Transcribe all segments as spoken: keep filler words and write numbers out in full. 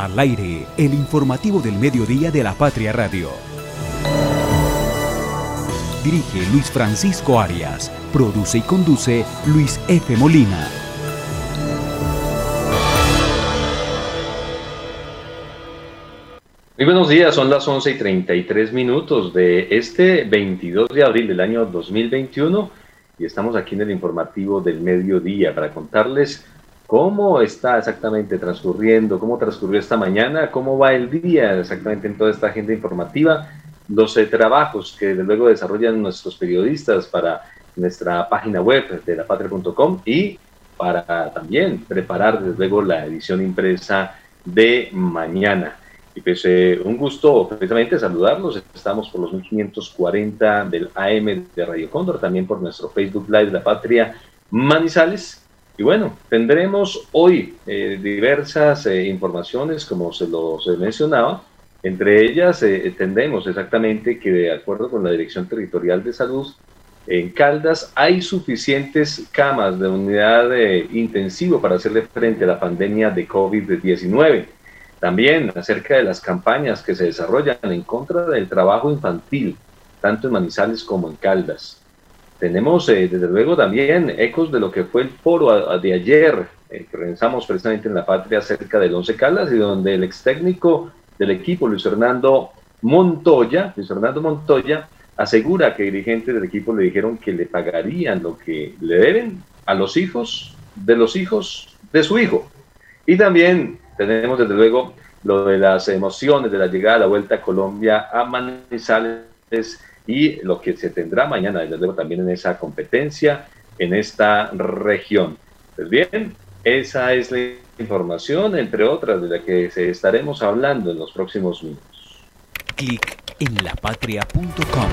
Al aire, el informativo del mediodía de La Patria Radio. Dirige Luis Francisco Arias. Produce y conduce Luis F. Molina. Muy buenos días, son las once y treinta y tres minutos de este veintidós de abril del año dos mil veintiuno y estamos aquí en el informativo del mediodía para contarles cómo está exactamente transcurriendo, cómo transcurrió esta mañana, cómo va el día exactamente en toda esta agenda informativa, los eh, trabajos que desde luego desarrollan nuestros periodistas para nuestra página web de la patria punto com y para también preparar desde luego la edición impresa de mañana. Y pues eh, un gusto precisamente saludarlos, estamos por los mil quinientos cuarenta del A M de Radio Cóndor, también por nuestro Facebook Live de La Patria Manizales. Y bueno, tendremos hoy eh, diversas eh, informaciones, como se los mencionaba. Entre ellas eh, entendemos exactamente que de acuerdo con la Dirección Territorial de Salud, en Caldas hay suficientes camas de unidad eh, intensivo para hacerle frente a la pandemia de COVID diecinueve. También acerca de las campañas que se desarrollan en contra del trabajo infantil, tanto en Manizales como en Caldas. Tenemos, eh, desde luego, también ecos de lo que fue el foro a, a de ayer, eh, que realizamos precisamente en La Patria acerca del Once Caldas, y donde el ex técnico del equipo, Luis Fernando Montoya, Luis Fernando Montoya, asegura que dirigentes del equipo le dijeron que le pagarían lo que le deben a los hijos de los hijos de su hijo. Y también tenemos, desde luego, lo de las emociones de la llegada a la Vuelta a Colombia a Manizales y lo que se tendrá mañana, desde luego, también en esa competencia, en esta región. Pues bien, esa es la información, entre otras, de la que se estaremos hablando en los próximos minutos. Clic en la patria punto com.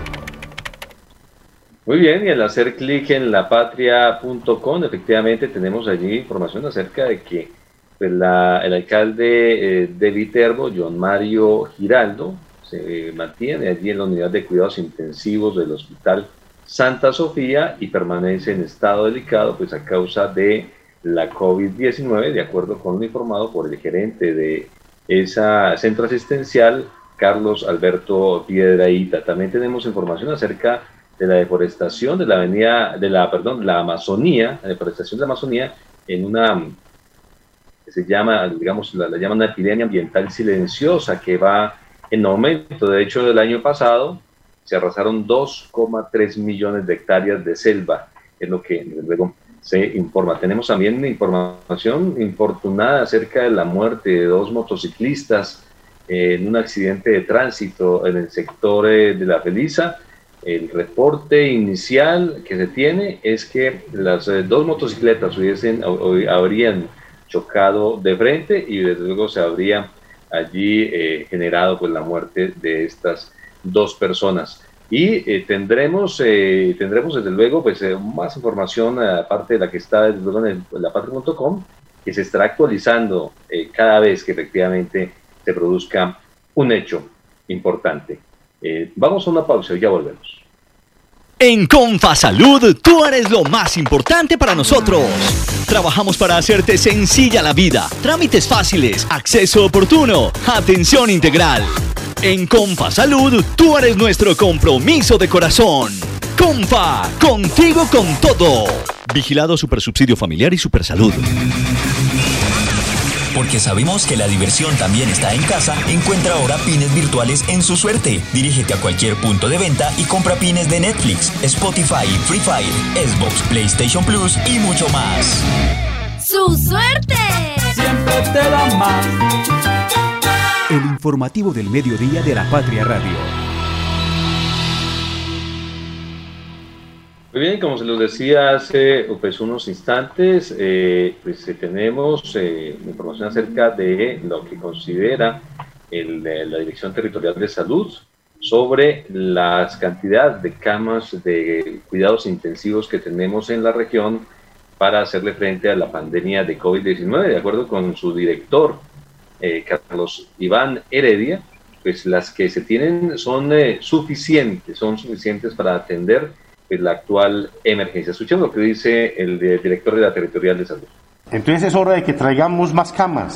Muy bien, y al hacer clic en la patria punto com, efectivamente tenemos allí información acerca de que pues, la, el alcalde eh, de Viterbo, John Mario Giraldo, se mantiene allí en la unidad de cuidados intensivos del Hospital Santa Sofía y permanece en estado delicado pues a causa de la COVID diecinueve, de acuerdo con lo informado por el gerente de ese centro asistencial, Carlos Alberto Piedrahíta. También tenemos información acerca de la deforestación de la avenida, de la, perdón, la Amazonía, la deforestación de la Amazonía en una que se llama, digamos, la, la llaman una epidemia ambiental silenciosa que va en aumento. De hecho, el año pasado se arrasaron dos coma tres millones de hectáreas de selva, es lo que luego se informa. Tenemos también información infortunada acerca de la muerte de dos motociclistas eh, en un accidente de tránsito en el sector eh, de La Feliza. El reporte inicial que se tiene es que las eh, dos motocicletas hubiesen, o, o, habrían chocado de frente y desde luego se habría allí eh, generado pues la muerte de estas dos personas. Y eh, tendremos, eh, tendremos desde luego pues eh, más información aparte de la que está desde luego en, en la patria punto com, que se estará actualizando eh, cada vez que efectivamente se produzca un hecho importante. Eh, vamos a una pausa y ya volvemos. En Confasalud, tú eres lo más importante para nosotros. Trabajamos para hacerte sencilla la vida, trámites fáciles, acceso oportuno, atención integral. En Confasalud, tú eres nuestro compromiso de corazón. Confa, contigo con todo. Vigilado Supersubsidio Familiar y Supersalud. Porque sabemos que la diversión también está en casa, encuentra ahora pines virtuales en Su Suerte. Dirígete a cualquier punto de venta y compra pines de Netflix, Spotify, Free Fire, Xbox, PlayStation Plus y mucho más. ¡Su Suerte! Siempre te da más. El informativo del mediodía de La Patria Radio. Muy bien, como se los decía hace pues, unos instantes, eh, pues eh, tenemos eh, información acerca de lo que considera el, la Dirección Territorial de Salud sobre las cantidades de camas de cuidados intensivos que tenemos en la región para hacerle frente a la pandemia de COVID diecinueve. De acuerdo con su director, eh, Carlos Iván Heredia, pues las que se tienen son eh, suficientes, son suficientes para atender la actual emergencia. Escuchemos lo que dice el director de la Territorial de Salud. Entonces es hora de que traigamos más camas.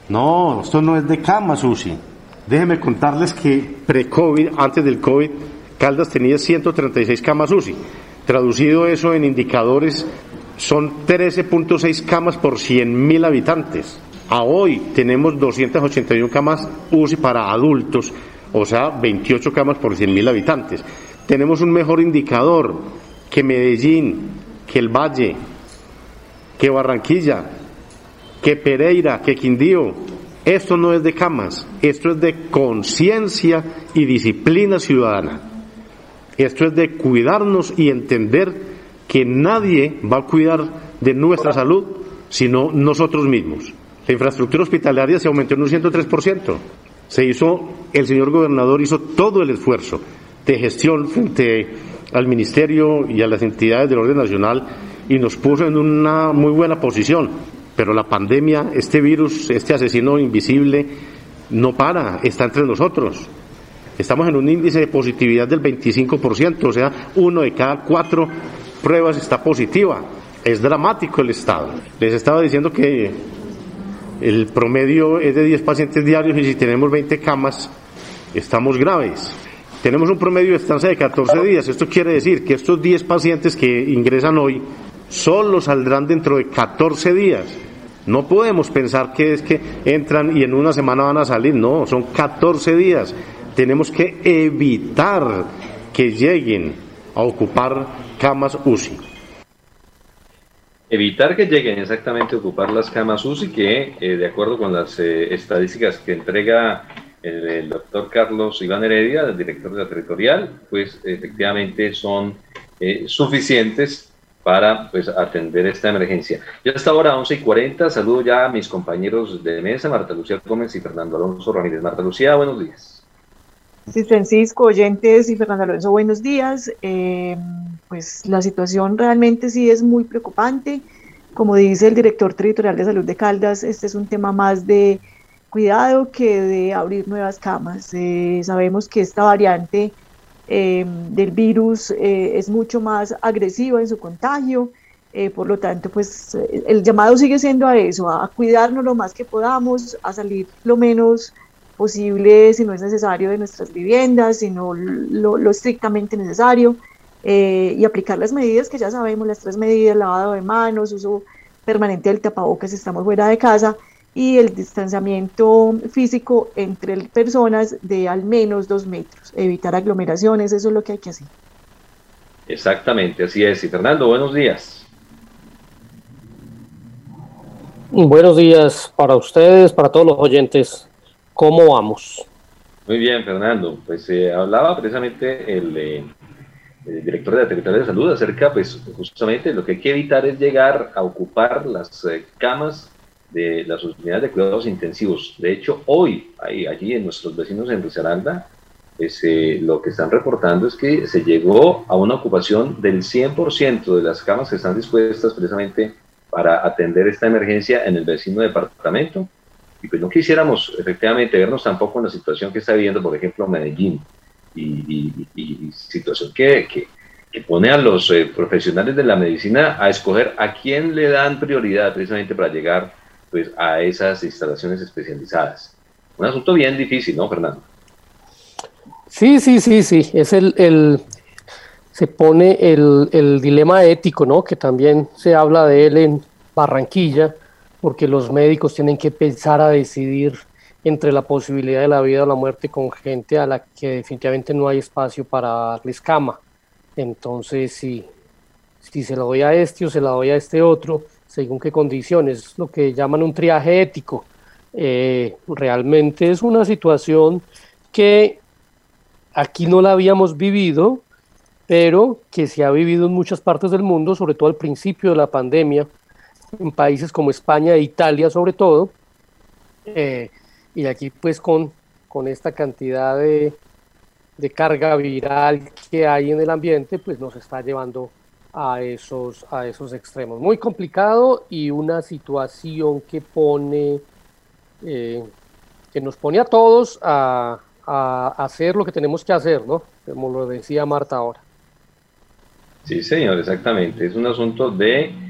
No, esto no es de camas, Susi. Déjenme contarles que pre-COVID, antes del COVID, Caldas tenía ciento treinta y seis camas U C I. Traducido eso en indicadores, son trece punto seis camas por cien mil habitantes. A hoy tenemos doscientas ochenta y una camas U C I para adultos, o sea, veintiocho camas por cien mil habitantes. Tenemos un mejor indicador que Medellín, que el Valle, que Barranquilla, que Pereira, que Quindío. Esto no es de camas, esto es de conciencia y disciplina ciudadana. Esto es de cuidarnos y entender que nadie va a cuidar de nuestra salud sino nosotros mismos. La infraestructura hospitalaria se aumentó en un ciento tres por ciento. Se hizo, el señor gobernador hizo todo el esfuerzo de gestión frente al ministerio y a las entidades del orden nacional y nos puso en una muy buena posición. Pero la pandemia, este virus, este asesino invisible, no para, está entre nosotros. Estamos en un índice de positividad del veinticinco por ciento, o sea, uno de cada cuatro pruebas está positiva. Es dramático el estado. Les estaba diciendo que el promedio es de diez pacientes diarios y si tenemos veinte camas, estamos graves. Tenemos un promedio de estancia de catorce días. Esto quiere decir que estos diez pacientes que ingresan hoy solo saldrán dentro de catorce días. No podemos pensar que es que entran y en una semana van a salir. No, son catorce días. Tenemos que evitar que lleguen a ocupar camas U C I. Evitar que lleguen exactamente a ocupar las camas U C I que, eh, de acuerdo con las eh, estadísticas que entrega el, el doctor Carlos Iván Heredia, el director de la territorial, pues efectivamente son eh, suficientes para pues atender esta emergencia. Ya hasta ahora, once y cuarenta, saludo ya a mis compañeros de mesa, Marta Lucía Gómez y Fernando Alonso Ramírez. Marta Lucía, buenos días. Sí, Francisco, oyentes y Fernando Alonso, buenos días. Eh, pues la situación realmente sí es muy preocupante. Como dice el director territorial de salud de Caldas, este es un tema más de cuidado que de abrir nuevas camas. Eh, sabemos que esta variante Eh, del virus eh, es mucho más agresiva en su contagio, eh, por lo tanto pues el llamado sigue siendo a eso, a cuidarnos lo más que podamos, a salir lo menos posible si no es necesario de nuestras viviendas, sino lo, lo estrictamente necesario, eh, y aplicar las medidas que ya sabemos, las tres medidas: lavado de manos, uso permanente del tapabocas si estamos fuera de casa, y el distanciamiento físico entre personas de al menos dos metros, evitar aglomeraciones, eso es lo que hay que hacer. Exactamente, así es. Y Fernando, buenos días. Buenos días para ustedes, para todos los oyentes. ¿Cómo vamos? Muy bien, Fernando. Pues eh, hablaba precisamente el, eh, el director de la Secretaría de Salud acerca, pues justamente lo que hay que evitar es llegar a ocupar las eh, camas de las unidades de cuidados intensivos. De hecho, hoy, ahí, allí en nuestros vecinos en Risaralda, pues, eh, lo que están reportando es que se llegó a una ocupación del cien por ciento de las camas que están dispuestas precisamente para atender esta emergencia en el vecino departamento. Y pues no quisiéramos efectivamente vernos tampoco en la situación que está viviendo, por ejemplo, Medellín, y, y, y, y situación que, que, que pone a los eh, profesionales de la medicina a escoger a quién le dan prioridad precisamente para llegar pues a esas instalaciones especializadas. Un asunto bien difícil, ¿no, Fernando? Sí, sí, sí, sí, es el, el se pone el, el dilema ético, ¿no? Que también se habla de él en Barranquilla, porque los médicos tienen que pensar a decidir entre la posibilidad de la vida o la muerte con gente a la que definitivamente no hay espacio para darles cama. Entonces, si, si se la doy a este o se la doy a este otro, según qué condiciones, lo que llaman un triaje ético. Eh, realmente es una situación que aquí no la habíamos vivido, pero que se ha vivido en muchas partes del mundo, sobre todo al principio de la pandemia, en países como España e Italia sobre todo, eh, y aquí pues con, con esta cantidad de, de carga viral que hay en el ambiente, pues nos está llevando a esos, a esos extremos. Muy complicado y una situación que pone, eh, que nos pone a todos a, a hacer lo que tenemos que hacer, ¿no? Como lo decía Marta ahora. Sí, señor, exactamente. Es un asunto de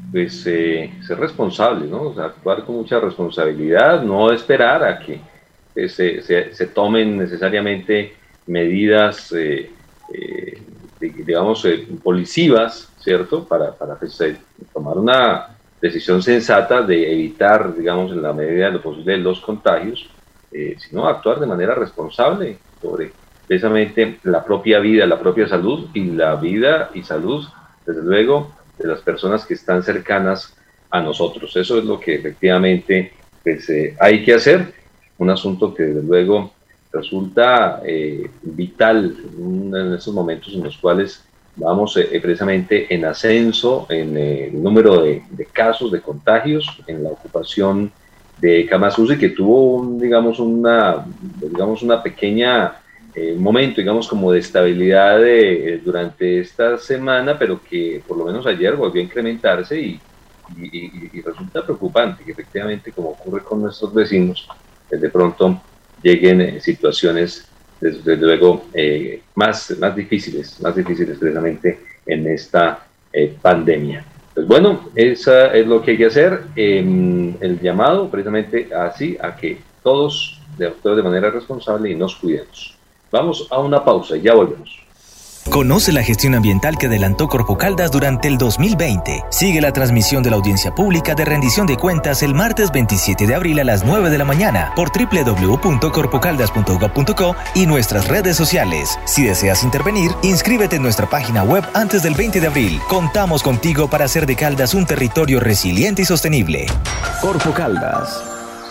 pues eh, ser responsable, ¿no? O sea, actuar con mucha responsabilidad, no esperar a que eh, se, se, se tomen necesariamente medidas, eh, eh, digamos, eh, policivas, ¿cierto? Para, para pues, eh, tomar una decisión sensata de evitar, digamos, en la medida de lo posible los contagios, eh, sino actuar de manera responsable sobre precisamente la propia vida, la propia salud y la vida y salud, desde luego, de las personas que están cercanas a nosotros. Eso es lo que efectivamente pues, eh, hay que hacer, un asunto que desde luego resulta eh, vital en estos momentos en los cuales vamos eh, precisamente en ascenso en eh, el número de, de casos, de contagios, en la ocupación de camas U C I, que tuvo, un, digamos, una, digamos, una pequeña eh, momento, digamos, como de estabilidad de, eh, durante esta semana, pero que por lo menos ayer volvió a incrementarse y, y, y, y resulta preocupante que efectivamente, como ocurre con nuestros vecinos, pues de pronto lleguen eh, situaciones, desde luego, eh, más, más difíciles, más difíciles precisamente en esta eh, pandemia. Pues bueno, eso es lo que hay que hacer, eh, el llamado precisamente así a que todos actuemos de manera responsable y nos cuidemos. Vamos a una pausa y ya volvemos. Conoce la gestión ambiental que adelantó Corpo Caldas durante el dos mil veinte. Sigue la transmisión de la audiencia pública de rendición de cuentas el martes veintisiete de abril a las nueve de la mañana por doble u doble u doble u punto corpo caldas punto gov punto co y nuestras redes sociales. Si deseas intervenir, inscríbete en nuestra página web antes del veinte de abril. Contamos contigo para hacer de Caldas un territorio resiliente y sostenible. Corpo Caldas.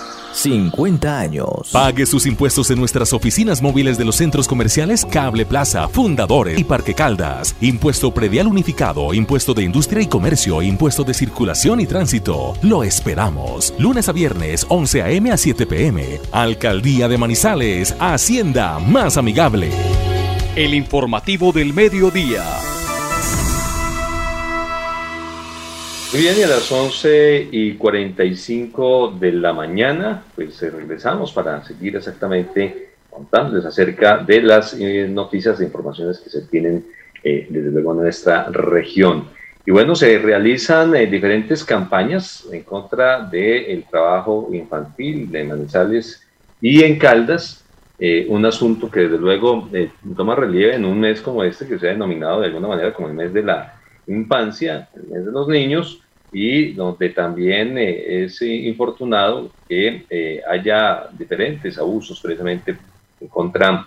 cincuenta años. Pague sus impuestos en nuestras oficinas móviles de los centros comerciales Cable Plaza, Fundadores y Parque Caldas. Impuesto predial unificado, impuesto de industria y comercio, impuesto de circulación y tránsito. Lo esperamos. Lunes a viernes, once a eme a siete pe eme. Alcaldía de Manizales, Hacienda más amigable. El informativo del mediodía. Muy bien, y a las once y cuarenta y cinco de la mañana, pues eh, regresamos para seguir exactamente contándoles acerca de las eh, noticias e informaciones que se tienen eh, desde luego en nuestra región. Y bueno, se realizan eh, diferentes campañas en contra del trabajo infantil de Manizales y en Caldas, eh, un asunto que desde luego eh, toma relieve en un mes como este, que se ha denominado de alguna manera como el mes de la infancia, el mes de los niños, y donde también eh, es infortunado que eh, haya diferentes abusos precisamente en contra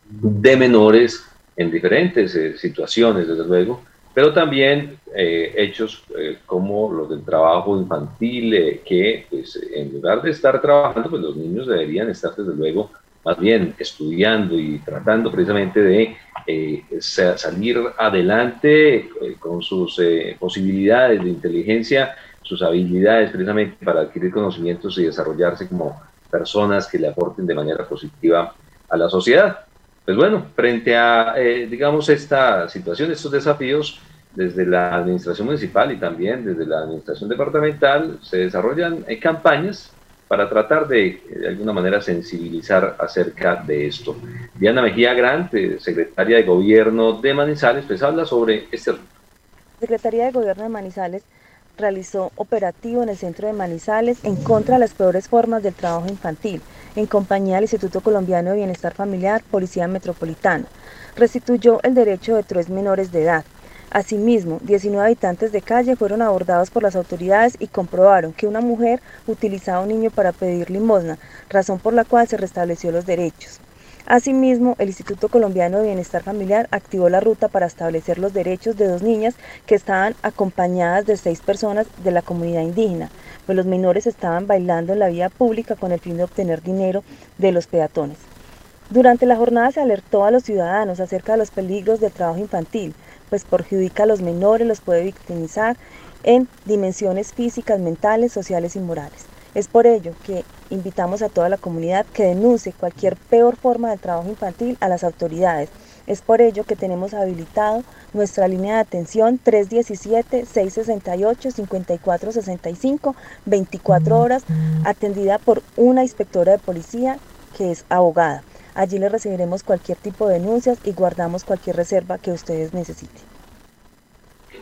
de menores en diferentes eh, situaciones, desde luego, pero también eh, hechos eh, como los del trabajo infantil, eh, que pues, en lugar de estar trabajando, pues los niños deberían estar desde luego más bien estudiando y tratando precisamente de eh, salir adelante eh, con sus eh, posibilidades de inteligencia, sus habilidades precisamente para adquirir conocimientos y desarrollarse como personas que le aporten de manera positiva a la sociedad. Pues bueno, frente a, eh, digamos, esta situación, estos desafíos, desde la administración municipal y también desde la administración departamental se desarrollan eh, campañas para tratar de, de alguna manera, sensibilizar acerca de esto. Diana Mejía Grant, secretaria de Gobierno de Manizales, pues habla sobre este asunto. La Secretaría de Gobierno de Manizales realizó operativo en el centro de Manizales en contra de las peores formas del trabajo infantil, en compañía del Instituto Colombiano de Bienestar Familiar, Policía Metropolitana. Restituyó el derecho de tres menores de edad. Asimismo, diecinueve habitantes de calle fueron abordados por las autoridades y comprobaron que una mujer utilizaba a un niño para pedir limosna, razón por la cual se restableció los derechos. Asimismo, el Instituto Colombiano de Bienestar Familiar activó la ruta para establecer los derechos de dos niñas que estaban acompañadas de seis personas de la comunidad indígena, pues los menores estaban bailando en la vía pública con el fin de obtener dinero de los peatones. Durante la jornada se alertó a los ciudadanos acerca de los peligros del trabajo infantil, pues perjudica a los menores, los puede victimizar en dimensiones físicas, mentales, sociales y morales. Es por ello que invitamos a toda la comunidad que denuncie cualquier peor forma de trabajo infantil a las autoridades. Es por ello que tenemos habilitado nuestra línea de atención tres uno siete, seis seis ocho, cinco cuatro seis cinco, veinticuatro horas, atendida por una inspectora de policía que es abogada. Allí les recibiremos cualquier tipo de denuncias y guardamos cualquier reserva que ustedes necesiten.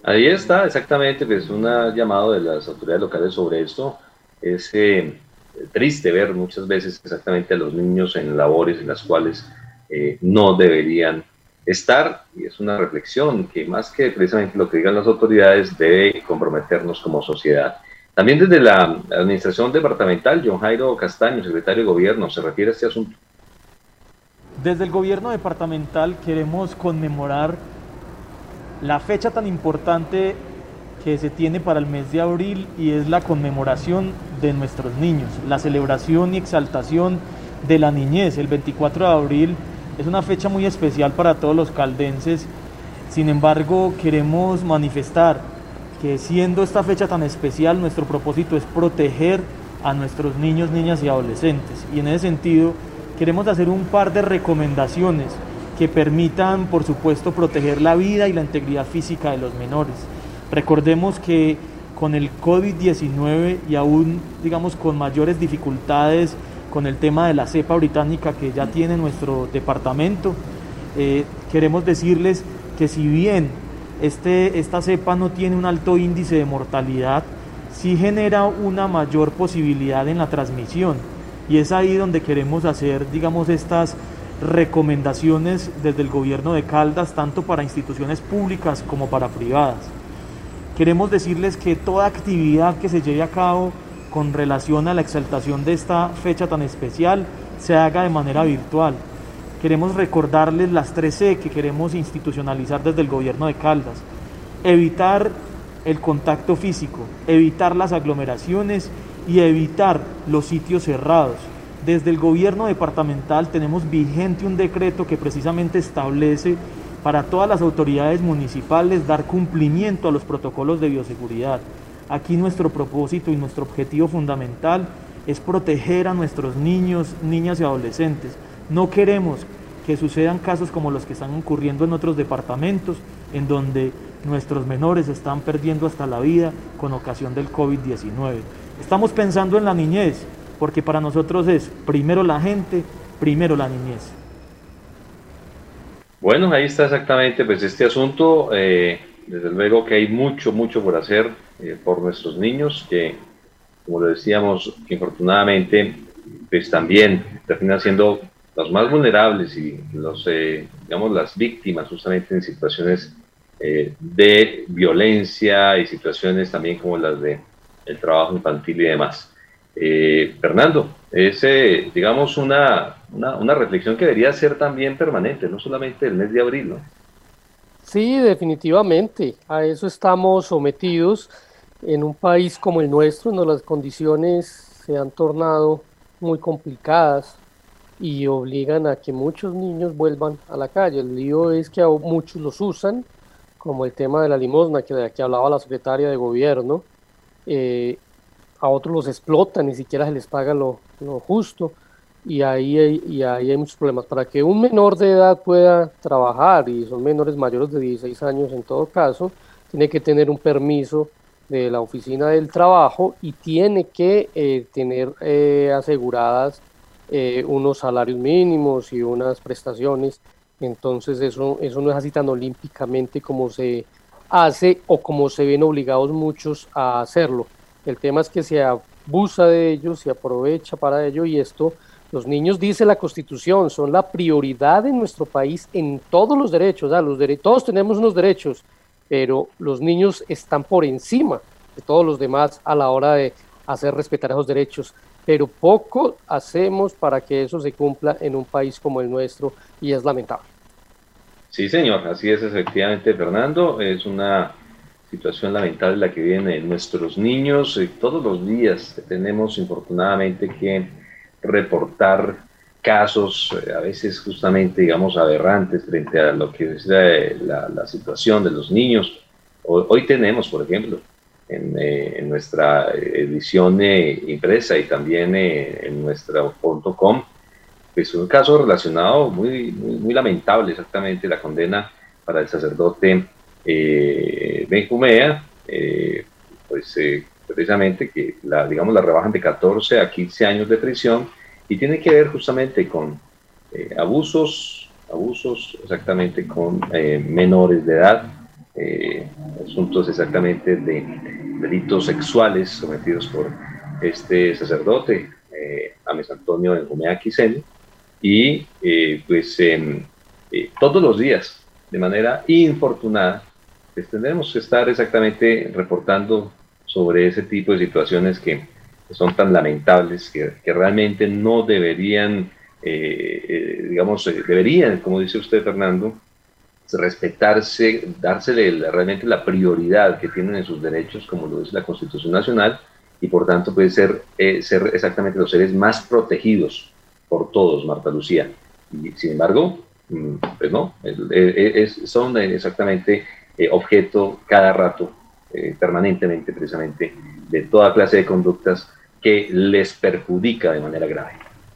Ahí está, exactamente, pues un llamado de las autoridades locales sobre esto. Es eh, triste ver muchas veces exactamente a los niños en labores en las cuales eh, no deberían estar, y es una reflexión que más que precisamente lo que digan las autoridades debe comprometernos como sociedad. También desde la administración departamental, John Jairo Castaño, secretario de Gobierno, se refiere a este asunto. Desde el gobierno departamental queremos conmemorar la fecha tan importante que se tiene para el mes de abril, y es la conmemoración de nuestros niños, la celebración y exaltación de la niñez. El veinticuatro de abril es una fecha muy especial para todos los caldenses. Sin embargo, queremos manifestar que, siendo esta fecha tan especial, nuestro propósito es proteger a nuestros niños, niñas y adolescentes, y en ese sentido queremos hacer un par de recomendaciones que permitan, por supuesto, proteger la vida y la integridad física de los menores. Recordemos que con el COVID diecinueve, y aún, digamos, con mayores dificultades con el tema de la cepa británica que ya tiene nuestro departamento, eh, queremos decirles que, si bien este, esta cepa no tiene un alto índice de mortalidad, sí genera una mayor posibilidad en la transmisión, y es ahí donde queremos hacer, digamos, estas recomendaciones desde el gobierno de Caldas, tanto para instituciones públicas como para privadas. Queremos decirles que toda actividad que se lleve a cabo con relación a la exaltación de esta fecha tan especial se haga de manera virtual. Queremos recordarles las tres C que queremos institucionalizar desde el gobierno de Caldas: evitar el contacto físico, evitar las aglomeraciones y evitar los sitios cerrados. Desde el gobierno departamental tenemos vigente un decreto que precisamente establece para todas las autoridades municipales dar cumplimiento a los protocolos de bioseguridad. Aquí nuestro propósito y nuestro objetivo fundamental es proteger a nuestros niños, niñas y adolescentes. No queremos que sucedan casos como los que están ocurriendo en otros departamentos, en donde nuestros menores están perdiendo hasta la vida con ocasión del COVID diecinueve. Estamos pensando en la niñez, porque para nosotros es primero la gente, primero la niñez. Bueno, ahí está exactamente pues este asunto. Eh, desde luego que hay mucho, mucho por hacer eh, por nuestros niños, que, como lo decíamos, que infortunadamente pues también terminan siendo los más vulnerables y los, eh, digamos, las víctimas justamente en situaciones eh, de violencia y situaciones también como las de el trabajo infantil y demás. Eh, Fernando, es, eh, digamos, una, una, una reflexión que debería ser también permanente, no solamente el mes de abril, ¿no? Sí, definitivamente, a eso estamos sometidos en un país como el nuestro, donde las condiciones se han tornado muy complicadas y obligan a que muchos niños vuelvan a la calle. El lío es que a muchos los usan, como el tema de la limosna que de aquí hablaba la secretaria de gobierno. eh, a otros los explotan, ni siquiera se les paga lo, lo justo, y ahí, hay, y ahí hay muchos problemas. Para que un menor de edad pueda trabajar, y son menores mayores de dieciséis años en todo caso, tiene que tener un permiso de la oficina del trabajo y tiene que eh, tener eh, aseguradas eh, unos salarios mínimos y unas prestaciones. Entonces eso, eso no es así tan olímpicamente como se hace o como se ven obligados muchos a hacerlo. El tema es que se abusa de ellos, se aprovecha para ello, y esto, los niños, dice la Constitución, son la prioridad en nuestro país en todos los derechos. ¿Ah? Los dere- todos tenemos unos derechos, pero los niños están por encima de todos los demás a la hora de hacer respetar esos derechos, pero poco hacemos para que eso se cumpla en un país como el nuestro, y es lamentable. Sí, señor, así es efectivamente, Fernando. Es una situación lamentable la que viven nuestros niños. Eh, todos los días tenemos infortunadamente que reportar casos, eh, a veces justamente, digamos, aberrantes frente a lo que es la, la, la situación de los niños. Hoy, hoy tenemos, por ejemplo, en, eh, en nuestra edición eh, impresa y también eh, en nuestra punto com, pues un caso relacionado muy, muy, muy lamentable, exactamente, la condena para el sacerdote eh, Benjumea, eh, pues eh, precisamente que la, digamos, la rebajan de catorce a quince años de prisión, y tiene que ver justamente con eh, abusos, abusos exactamente con eh, menores de edad, eh, asuntos exactamente de delitos sexuales cometidos por este sacerdote, eh, Ames Antonio Benjumea Quiseno, y eh, pues eh, eh, todos los días, de manera infortunada, pues tendremos que estar exactamente reportando sobre ese tipo de situaciones que, que son tan lamentables, que, que realmente no deberían, eh, eh, digamos, eh, deberían, como dice usted, Fernando, respetarse, dársele la, realmente la prioridad que tienen en sus derechos, como lo dice la Constitución Nacional, y por tanto puede ser, eh, ser exactamente los seres más protegidos por todos, Marta Lucía. Y sin embargo, pues no, es, es, son exactamente eh, objeto cada rato, eh, permanentemente precisamente, de toda clase de conductas que les perjudica de manera grave.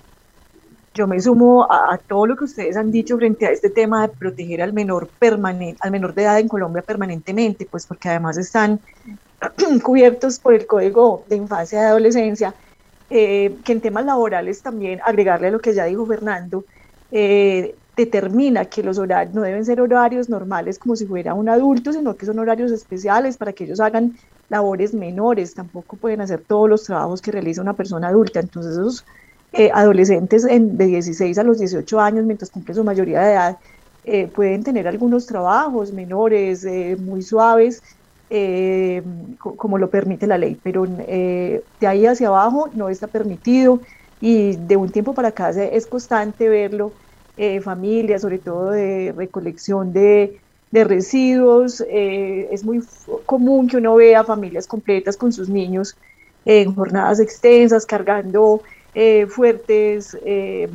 Yo me sumo a, a todo lo que ustedes han dicho frente a este tema de proteger al menor permanente, al menor de edad en Colombia permanentemente, pues porque además están cubiertos por el Código de Infancia y Adolescencia, eh, que en temas laborales también, agregarle a lo que ya dijo Fernando, eh, determina que los horarios no deben ser horarios normales como si fuera un adulto, sino que son horarios especiales para que ellos hagan labores menores, tampoco pueden hacer todos los trabajos que realiza una persona adulta. Entonces esos eh, adolescentes en, de dieciséis a los dieciocho años, mientras cumplen su mayoría de edad, eh, pueden tener algunos trabajos menores, eh, muy suaves, eh, como lo permite la ley, pero eh, de ahí hacia abajo no está permitido, y de un tiempo para acá es constante verlo. Eh, familias, sobre todo de recolección de, de residuos, eh, es muy común que uno vea familias completas con sus niños en jornadas extensas, cargando eh, fuertes eh,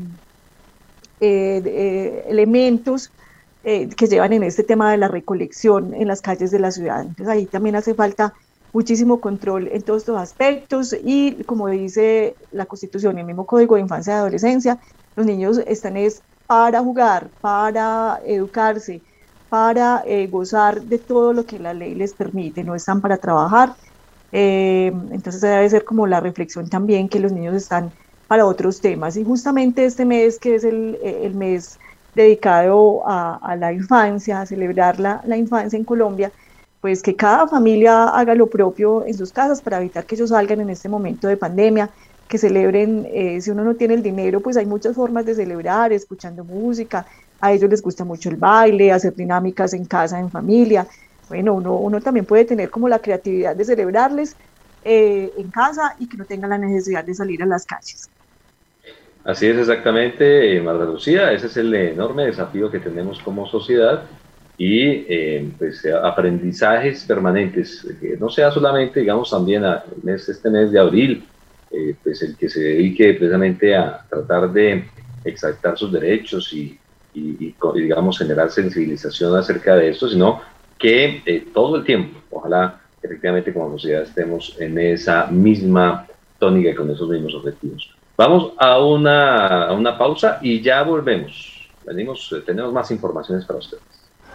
eh, eh, elementos eh, que llevan en este tema de la recolección en las calles de la ciudad. Entonces ahí también hace falta muchísimo control en todos estos aspectos, y como dice la Constitución y el mismo Código de Infancia y Adolescencia, los niños están es para jugar, para educarse, para eh, gozar de todo lo que la ley les permite, no están para trabajar. Eh, entonces debe ser como la reflexión también que los niños están para otros temas, y justamente este mes, que es el, el mes dedicado a, a la infancia, a celebrar la, la infancia en Colombia, pues que cada familia haga lo propio en sus casas para evitar que ellos salgan en este momento de pandemia, que celebren. Eh, si uno no tiene el dinero, pues hay muchas formas de celebrar, escuchando música, a ellos les gusta mucho el baile, hacer dinámicas en casa, en familia. Bueno, uno, uno también puede tener como la creatividad de celebrarles eh, en casa, y que no tengan la necesidad de salir a las calles. Así es exactamente, Marta Lucía, ese es el enorme desafío que tenemos como sociedad, y eh, pues aprendizajes permanentes, que no sea solamente, digamos, también a mes, este mes de abril, eh, pues el que se dedique precisamente a tratar de exaltar sus derechos y, y, y, y digamos, generar sensibilización acerca de esto, sino que eh, todo el tiempo, ojalá efectivamente como sociedad estemos en esa misma tónica y con esos mismos objetivos. Vamos a una, a una pausa y ya volvemos. Venimos, eh, tenemos más informaciones para ustedes.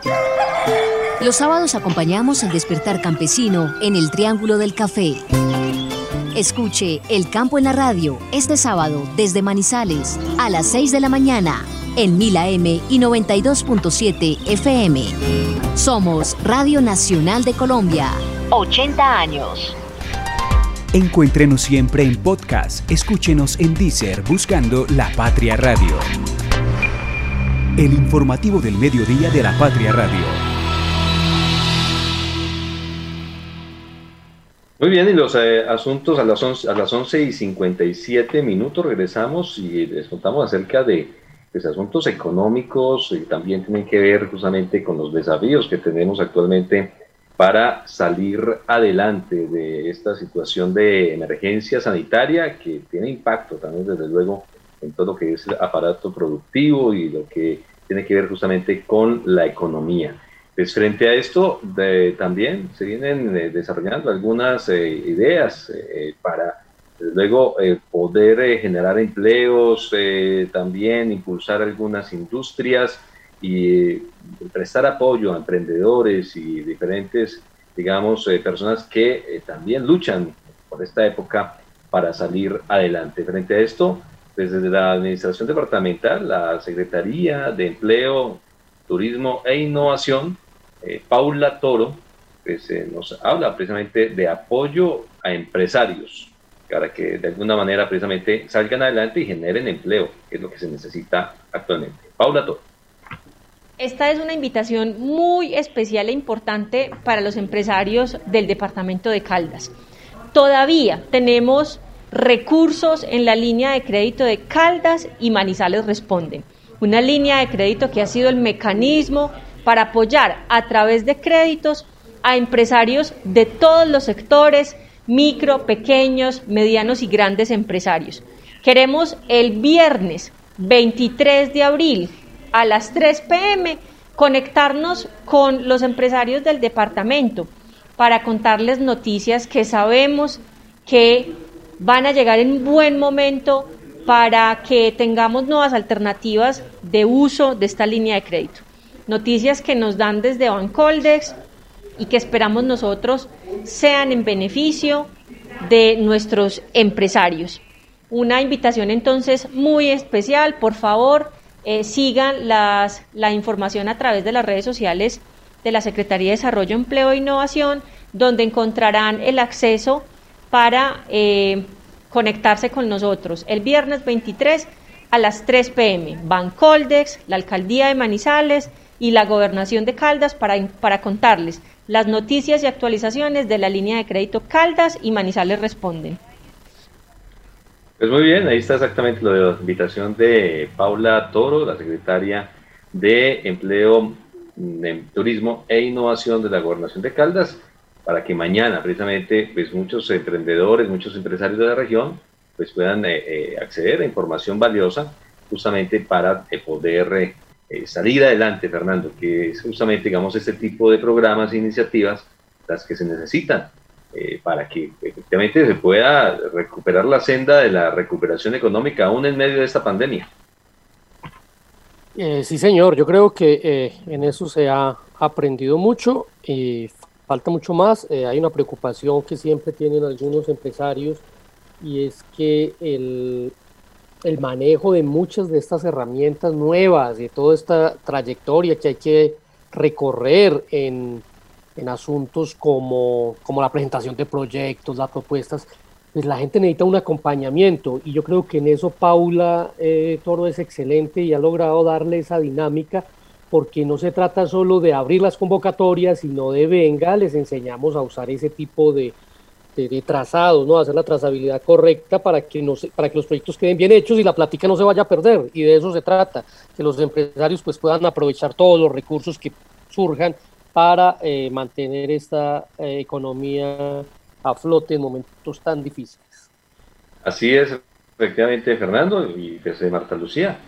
Los sábados acompañamos el despertar campesino en el Triángulo del Café. Escuche El Campo en la Radio este sábado desde Manizales a las seis de la mañana en mil A M y noventa y dos punto siete F M. Somos Radio Nacional de Colombia. ochenta años. Encuéntrenos siempre en podcast. Escúchenos en Deezer buscando La Patria Radio. El informativo del mediodía de La Patria Radio. Muy bien, y los eh, asuntos a las, once, a las once y cincuenta y siete minutos regresamos y les contamos acerca de pues, asuntos económicos, y también tienen que ver justamente con los desafíos que tenemos actualmente para salir adelante de esta situación de emergencia sanitaria, que tiene impacto también desde luego en todo lo que es el aparato productivo y lo que tiene que ver justamente con la economía. Pues frente a esto de, también se vienen eh, desarrollando algunas eh, ideas eh, para desde luego eh, poder eh, generar empleos, eh, también impulsar algunas industrias y eh, prestar apoyo a emprendedores y diferentes, digamos, eh, personas que eh, también luchan por esta época para salir adelante. Frente a esto, pues desde la Administración Departamental, la Secretaría de Empleo, Turismo e Innovación eh, Paula Toro, pues, eh, nos habla precisamente de apoyo a empresarios para que de alguna manera precisamente salgan adelante y generen empleo, que es lo que se necesita actualmente. Paula Toro. Esta es una invitación muy especial e importante para los empresarios del departamento de Caldas. Todavía tenemos recursos en la línea de crédito de Caldas y Manizales Responden. Una línea de crédito que ha sido el mecanismo para apoyar a través de créditos a empresarios de todos los sectores, micro, pequeños, medianos y grandes empresarios. Queremos el viernes veintitrés de abril a las tres pe eme conectarnos con los empresarios del departamento para contarles noticias que sabemos que van a llegar en buen momento para que tengamos nuevas alternativas de uso de esta línea de crédito. Noticias que nos dan desde Bancoldex y que esperamos nosotros sean en beneficio de nuestros empresarios. Una invitación entonces muy especial, por favor, eh, sigan las, la información a través de las redes sociales de la Secretaría de Desarrollo, Empleo e Innovación, donde encontrarán el acceso para eh, conectarse con nosotros el viernes veintitrés a las tres pe eme. Bancoldex, la Alcaldía de Manizales y la Gobernación de Caldas para, para contarles las noticias y actualizaciones de la línea de crédito Caldas y Manizales Responden. Pues muy bien, ahí está exactamente lo de la invitación de Paula Toro, la secretaria de Empleo, Turismo e Innovación de la Gobernación de Caldas, para que mañana precisamente pues muchos emprendedores, muchos empresarios de la región pues puedan eh, eh, acceder a información valiosa justamente para eh, poder eh, eh, salir adelante, Fernando, que es justamente, digamos, este tipo de programas e iniciativas las que se necesitan eh, para que efectivamente se pueda recuperar la senda de la recuperación económica aún en medio de esta pandemia. Eh, sí, señor, yo creo que eh, en eso se ha aprendido mucho y falta mucho más. Eh, hay una preocupación que siempre tienen algunos empresarios y es que el, el manejo de muchas de estas herramientas nuevas, de toda esta trayectoria que hay que recorrer en, en asuntos como, como la presentación de proyectos, las propuestas, pues la gente necesita un acompañamiento y yo creo que en eso Paula eh, Toro es excelente y ha logrado darle esa dinámica, porque no se trata solo de abrir las convocatorias, sino de venga, les enseñamos a usar ese tipo de, de, de trazados, ¿no? Hacer la trazabilidad correcta para que, no se, para que los proyectos queden bien hechos y la plática no se vaya a perder, y de eso se trata, que los empresarios pues puedan aprovechar todos los recursos que surjan para eh, mantener esta eh, economía a flote en momentos tan difíciles. Así es, efectivamente, Fernando, y desde Marta Lucía.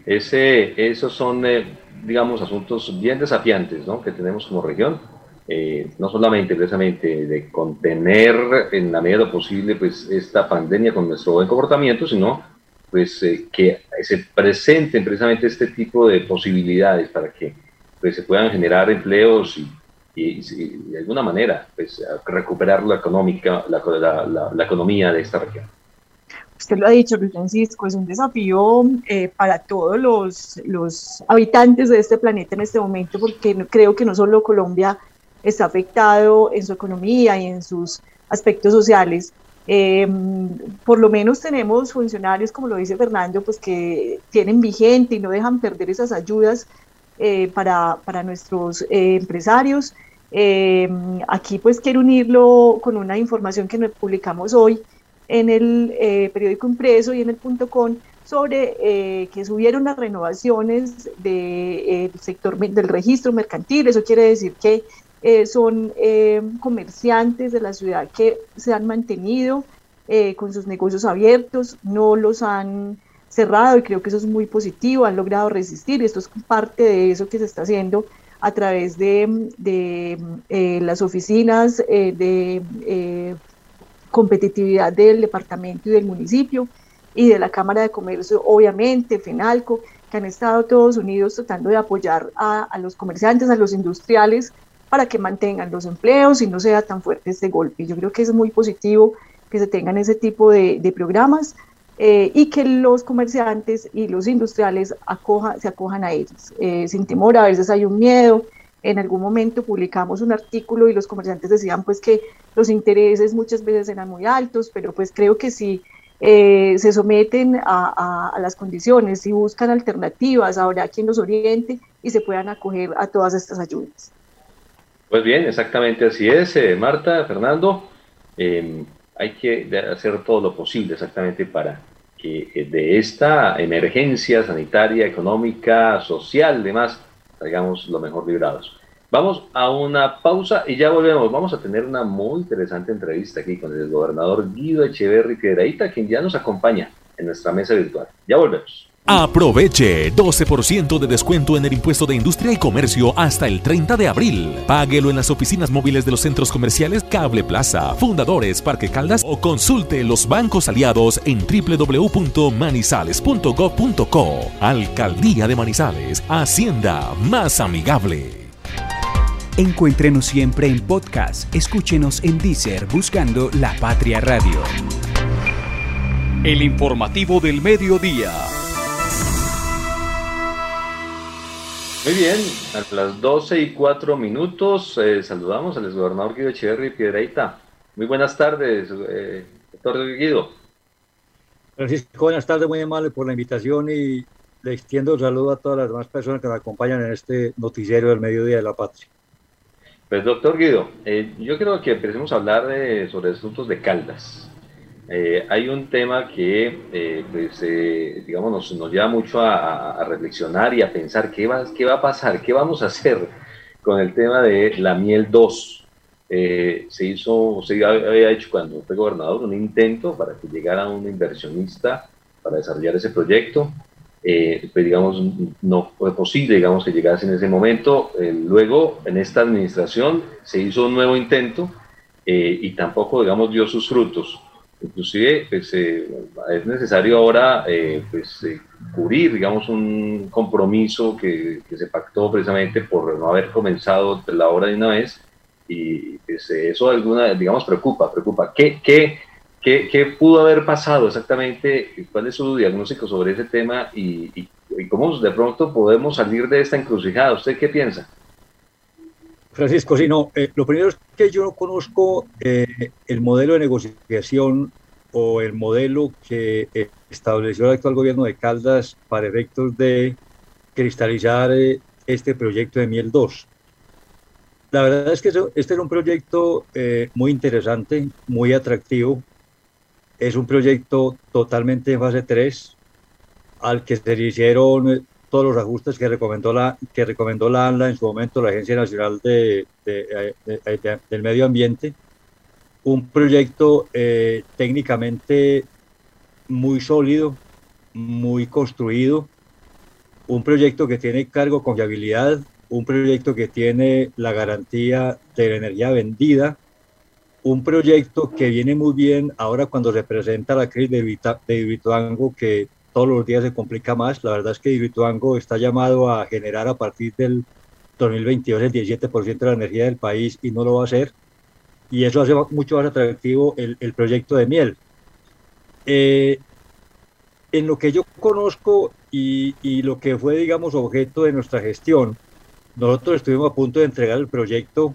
Ese, esos son, eh, digamos, asuntos bien desafiantes, ¿no?, que tenemos como región, eh, no solamente precisamente de contener en la medida de lo posible pues esta pandemia con nuestro buen comportamiento, sino pues eh, que se presenten precisamente este tipo de posibilidades para que pues se puedan generar empleos y, y, y de alguna manera pues recuperar la económica, la, la, la, la economía de esta región. Usted lo ha dicho, Luis Francisco, es un desafío eh, para todos los, los habitantes de este planeta en este momento, porque creo que no solo Colombia está afectado en su economía y en sus aspectos sociales. Eh, por lo menos tenemos funcionarios, como lo dice Fernando, pues que tienen vigente y no dejan perder esas ayudas eh, para, para nuestros eh, empresarios. Eh, aquí pues quiero unirlo con una información que nos publicamos hoy en el eh, periódico impreso y en el punto com sobre eh, que subieron las renovaciones del de, eh, sector del registro mercantil. Eso quiere decir que eh, son eh, comerciantes de la ciudad que se han mantenido eh, con sus negocios abiertos, no los han cerrado, y creo que eso es muy positivo, han logrado resistir, y esto es parte de eso que se está haciendo a través de, de eh, las oficinas eh, de eh, competitividad del departamento y del municipio y de la Cámara de Comercio, obviamente, FENALCO, que han estado todos unidos tratando de apoyar a, a los comerciantes, a los industriales, para que mantengan los empleos y no sea tan fuerte este golpe. Yo creo que es muy positivo que se tengan ese tipo de, de programas eh, y que los comerciantes y los industriales acoja, se acojan a ellos, eh, sin temor. A veces hay un miedo en algún momento publicamos un artículo y los comerciantes decían pues que los intereses muchas veces eran muy altos, pero pues creo que si eh, se someten a, a, a las condiciones y buscan alternativas, habrá quien los oriente y se puedan acoger a todas estas ayudas. Pues bien, exactamente así es, eh, Marta, Fernando, eh, hay que hacer todo lo posible exactamente para que eh, de esta emergencia sanitaria, económica, social, demás, salgamos lo mejor librados. Vamos a una pausa y ya volvemos. Vamos a tener una muy interesante entrevista aquí con el gobernador Guido Echeverry Piedrahita, quien ya nos acompaña en nuestra mesa virtual. Ya volvemos. Aproveche doce por ciento de descuento en el impuesto de industria y comercio hasta el treinta de abril. Páguelo en las oficinas móviles de los centros comerciales Cable Plaza, Fundadores, Parque Caldas o consulte los bancos aliados en doble u doble u doble u punto manizales punto gob punto co. Alcaldía de Manizales, Hacienda más amigable. Encuéntrenos siempre en podcast. Escúchenos en Deezer buscando La Patria Radio. El informativo del mediodía. Muy bien, a las doce y cuatro minutos eh, saludamos al exgobernador Guido Echeverry Piedrahita. Muy buenas tardes, eh, doctor Guido. Francisco, buenas tardes, muy amable por la invitación y le extiendo el saludo a todas las demás personas que me acompañan en este noticiero del mediodía de la patria. Pues doctor Guido, eh, yo creo que empecemos a hablar de, sobre asuntos de Caldas. Eh, hay un tema que, eh, pues, eh, digamos, nos, nos lleva mucho a, a reflexionar y a pensar qué va, qué va a pasar, qué vamos a hacer con el tema de la miel dos. Eh, se hizo, se había hecho cuando fue gobernador un intento para que llegara un inversionista para desarrollar ese proyecto. Eh, pues, digamos, no fue posible, digamos, que llegase en ese momento. Eh, luego, en esta administración, se hizo un nuevo intento eh, y tampoco, digamos, dio sus frutos. Inclusive, pues, eh, es necesario ahora eh, pues, eh, cubrir, digamos, un compromiso que, que se pactó precisamente por no haber comenzado la obra de una vez, y pues, eso alguna, digamos, preocupa, preocupa. ¿Qué, qué, qué, qué pudo haber pasado exactamente? ¿Cuál es su diagnóstico sobre ese tema y, y, y cómo de pronto podemos salir de esta encrucijada? ¿Usted qué piensa? Francisco, sí, no, eh, lo primero es que yo no conozco eh, el modelo de negociación o el modelo que eh, estableció el actual gobierno de Caldas para efectos de cristalizar eh, este proyecto de Miel dos. La verdad es que eso, este es un proyecto eh, muy interesante, muy atractivo. Es un proyecto totalmente en fase tres, al que se le hicieron todos los ajustes que recomendó la que recomendó la ANLA en su momento, la Agencia Nacional de, de, de, de, de, del Medio Ambiente. Un proyecto eh, técnicamente muy sólido, muy construido, un proyecto que tiene cargo con fiabilidad, un proyecto que tiene la garantía de la energía vendida, un proyecto que viene muy bien ahora cuando se presenta la crisis de, Vita, de Hidroituango, que todos los días se complica más. La verdad es que Hidroituango está llamado a generar a partir del dos mil veintidós el diecisiete por ciento de la energía del país y no lo va a hacer. Y eso hace mucho más atractivo el, el proyecto de miel. Eh, en lo que yo conozco y, y lo que fue, digamos, objeto de nuestra gestión, nosotros estuvimos a punto de entregar el proyecto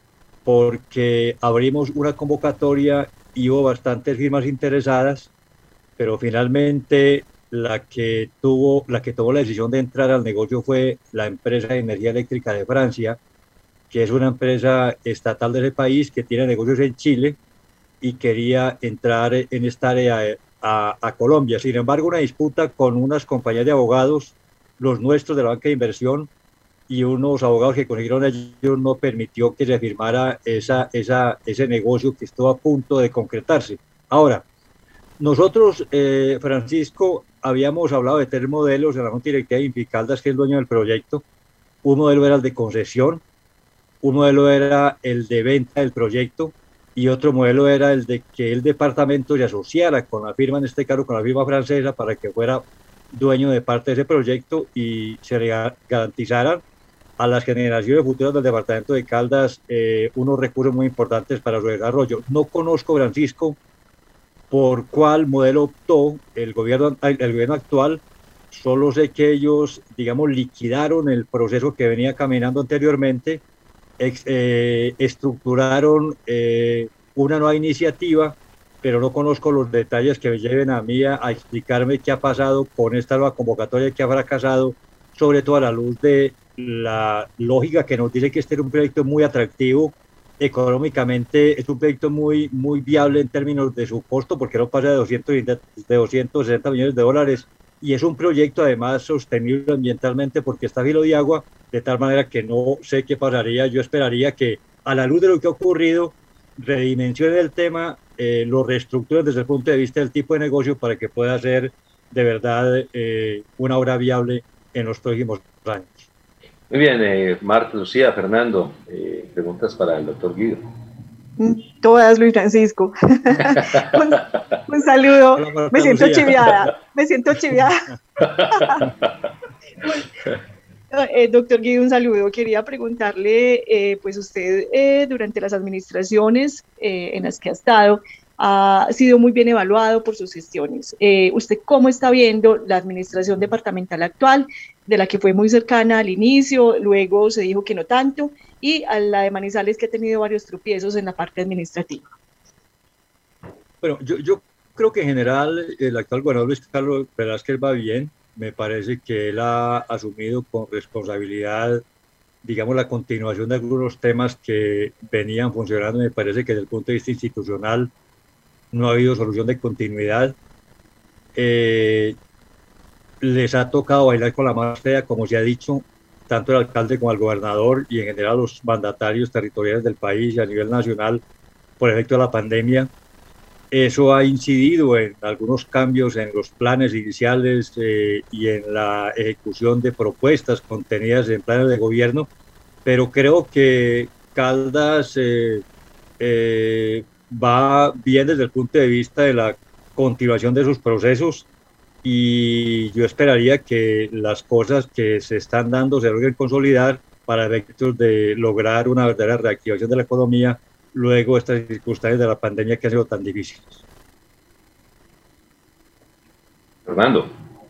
porque abrimos una convocatoria y hubo bastantes firmas interesadas, pero finalmente la que tuvo, la que tomó la decisión de entrar al negocio fue la empresa de energía eléctrica de Francia, que es una empresa estatal de ese país que tiene negocios en Chile y quería entrar en esta área a, a Colombia. Sin embargo, una disputa con unas compañías de abogados, los nuestros de la banca de inversión, y unos abogados que consiguieron ellos, no permitió que se firmara esa, esa, ese negocio que estuvo a punto de concretarse. Ahora, nosotros, eh, Francisco, habíamos hablado de tres modelos en la Junta Directiva de Inficaldas, que es el dueño del proyecto. Un modelo era el de concesión, un modelo era el de venta del proyecto y otro modelo era el de que el departamento se asociara con la firma, en este caso con la firma francesa, para que fuera dueño de parte de ese proyecto y se le garantizaran a las generaciones futuras del departamento de Caldas eh, unos recursos muy importantes para su desarrollo. No conozco, Francisco, por cuál modelo optó el gobierno, el gobierno actual, solo sé que ellos, digamos, liquidaron el proceso que venía caminando anteriormente, ex, eh, estructuraron eh, una nueva iniciativa, pero no conozco los detalles que me lleven a mí a, a explicarme qué ha pasado con esta nueva convocatoria que ha fracasado, sobre todo a la luz de la lógica que nos dice que este era un proyecto muy atractivo, económicamente es un proyecto muy, muy viable en términos de su costo, porque no pasa de doscientos, de doscientos sesenta millones de dólares, y es un proyecto además sostenible ambientalmente porque está a filo de agua, de tal manera que no sé qué pasaría. Yo esperaría que, a la luz de lo que ha ocurrido, redimensionen el tema, eh, lo reestructuren desde el punto de vista del tipo de negocio para que pueda ser de verdad eh, una obra viable en los próximos años. Muy bien, eh, Marta, Lucía, Fernando, eh, preguntas para el doctor Guido. Todas, Luis Francisco. un, un saludo. Hola, me siento Lucía. chiviada, me siento chiviada. Eh, doctor Guido, un saludo. Quería preguntarle, eh, pues usted eh, durante las administraciones eh, en las que ha estado, ha sido muy bien evaluado por sus gestiones. Eh, ¿Usted cómo está viendo la administración departamental actual, de la que fue muy cercana al inicio, luego se dijo que no tanto, y a la de Manizales, que ha tenido varios tropiezos en la parte administrativa? Bueno, yo, yo creo que en general el actual gobernador Luis Carlos Velázquez va bien. Me parece que él ha asumido con responsabilidad, digamos, la continuación de algunos temas que venían funcionando. Me parece que desde el punto de vista institucional no ha habido solución de continuidad. Eh, les ha tocado bailar con la más fea, como se ha dicho, tanto el alcalde como el gobernador y en general los mandatarios territoriales del país y a nivel nacional por efecto de la pandemia. Eso ha incidido en algunos cambios en los planes iniciales eh, y en la ejecución de propuestas contenidas en planes de gobierno, pero creo que Caldas eh, eh, va bien desde el punto de vista de la continuación de sus procesos, y yo esperaría que las cosas que se están dando se logren consolidar para efectos de lograr una verdadera reactivación de la economía luego de estas circunstancias de la pandemia que han sido tan difíciles. Fernando.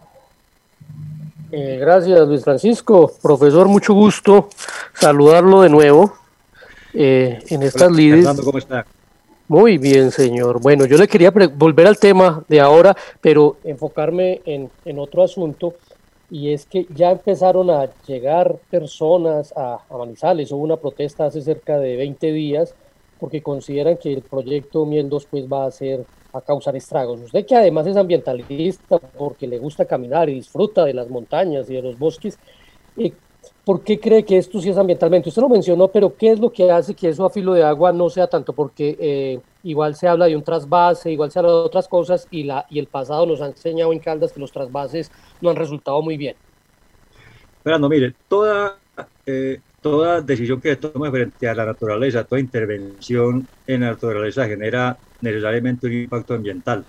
Eh, gracias, Luis Francisco. Profesor, mucho gusto saludarlo de nuevo eh, en estas lides. Fernando, ¿cómo está? Muy bien, señor. Bueno, yo le quería volver al tema de ahora, pero enfocarme en, en otro asunto, y es que ya empezaron a llegar personas a, a Manizales. Hubo una protesta hace cerca de veinte días, porque consideran que el proyecto Miel dos pues va a hacer, a causar estragos. Usted, que además es ambientalista, porque le gusta caminar y disfruta de las montañas y de los bosques, eh, ¿por qué cree que esto sí es ambientalmente? Usted lo mencionó, pero ¿qué es lo que hace que eso a filo de agua no sea tanto? Porque eh, igual se habla de un trasvase, igual se habla de otras cosas, y, la, y el pasado nos ha enseñado en Caldas que los trasvases no han resultado muy bien. Fernando, mire, toda... Eh, Toda decisión que se tome frente a la naturaleza, toda intervención en la naturaleza genera necesariamente un impacto ambiental.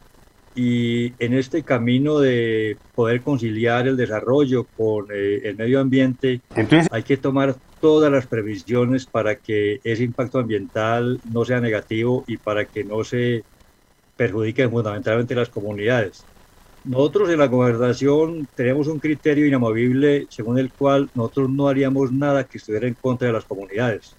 Y en este camino de poder conciliar el desarrollo con eh, el medio ambiente, entonces hay que tomar todas las previsiones para que ese impacto ambiental no sea negativo y para que no se perjudiquen fundamentalmente las comunidades. Nosotros en la gobernación tenemos un criterio inamovible según el cual nosotros no haríamos nada que estuviera en contra de las comunidades.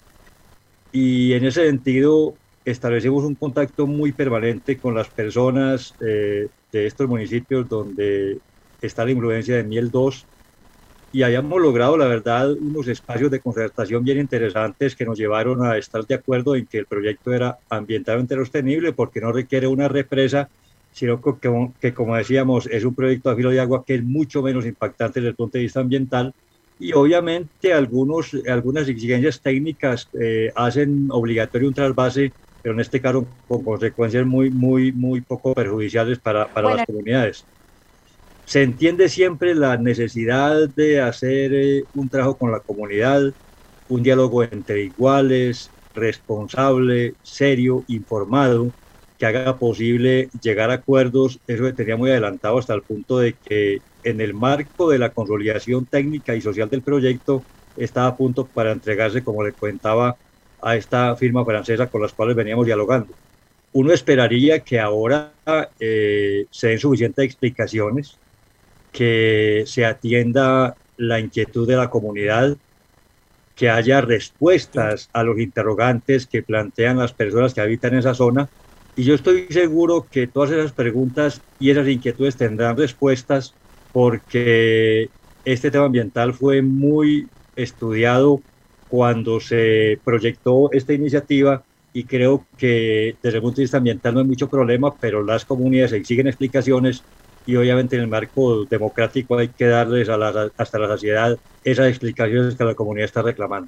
Y en ese sentido establecemos un contacto muy permanente con las personas eh, de estos municipios donde está la influencia de Miel dos, y hayamos logrado, la verdad, unos espacios de concertación bien interesantes que nos llevaron a estar de acuerdo en que el proyecto era ambientalmente sostenible porque no requiere una represa, sino que, que, que, como decíamos, es un proyecto a filo de agua que es mucho menos impactante desde el punto de vista ambiental, y obviamente algunos, algunas exigencias técnicas eh, hacen obligatorio un trasvase, pero en este caso con consecuencias muy, muy, muy poco perjudiciales para, para bueno. las comunidades. Se entiende siempre la necesidad de hacer eh, un trabajo con la comunidad, un diálogo entre iguales, responsable, serio, informado, que haga posible llegar a acuerdos. Eso se tenía muy adelantado hasta el punto de que en el marco de la consolidación técnica y social del proyecto estaba a punto para entregarse, como le comentaba, a esta firma francesa con las cuales veníamos dialogando. Uno esperaría que ahora eh, se den suficientes explicaciones, que se atienda la inquietud de la comunidad, que haya respuestas a los interrogantes que plantean las personas que habitan esa zona. Y yo estoy seguro que todas esas preguntas y esas inquietudes tendrán respuestas, porque este tema ambiental fue muy estudiado cuando se proyectó esta iniciativa, y creo que desde el punto de vista ambiental no hay mucho problema, pero las comunidades exigen explicaciones, y obviamente en el marco democrático hay que darles a la, hasta la saciedad esas explicaciones que la comunidad está reclamando.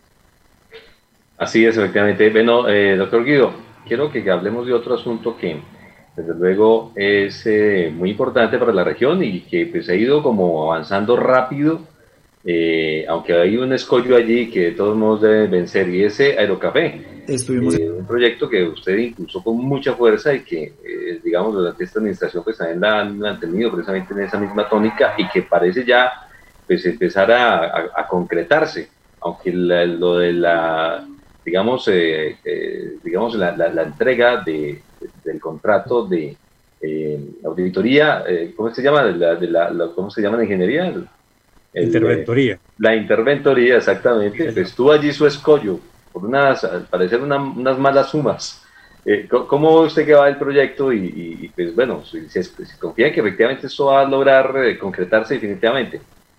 Así es, efectivamente. Bueno, eh, doctor Guido, quiero que hablemos de otro asunto que desde luego es eh, muy importante para la región y que pues ha ido como avanzando rápido, eh, aunque hay un escollo allí que de todos modos debe vencer, y ese Aerocafé. Estuvimos Eh, un proyecto que usted impulsó con mucha fuerza y que, eh, digamos, durante esta administración pues también la han mantenido precisamente en esa misma tónica, y que parece ya pues empezar a, a, a concretarse, aunque la, lo de la, digamos, eh, eh, digamos la, la, la entrega de, de, del contrato de eh, auditoría, eh, ¿cómo se llama? De la, de la, la, ¿Cómo se llama la ingeniería? El, el, interventoría. La interventoría, exactamente. Pues tuvo allí su escollo por unas, al parecer, una, unas malas sumas. Eh, ¿Cómo ve usted que va el proyecto? Y, y, y pues bueno, si, si, si confía en que efectivamente esto va a lograr eh, concretarse definitivamente.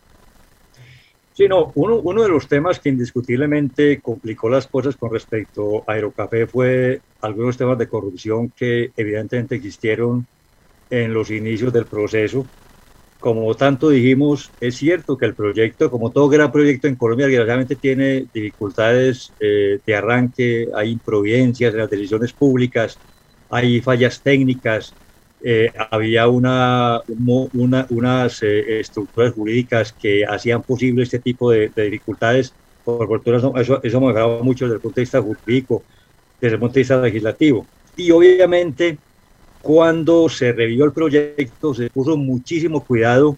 Sí, no, uno, uno de los temas que indiscutiblemente complicó las cosas con respecto a Aerocafé fue algunos temas de corrupción que evidentemente existieron en los inicios del proceso. Como tanto dijimos, es cierto que el proyecto, como todo gran proyecto en Colombia, desgraciadamente tiene dificultades eh, de arranque, hay improvidencias en las decisiones públicas, hay fallas técnicas, eh, había una, una, unas eh, estructuras jurídicas que hacían posible este tipo de, de dificultades. Por fortuna, eso, eso mejoraba mucho desde el punto de vista jurídico, desde el punto de vista legislativo. Y obviamente, cuando se revivió el proyecto, se puso muchísimo cuidado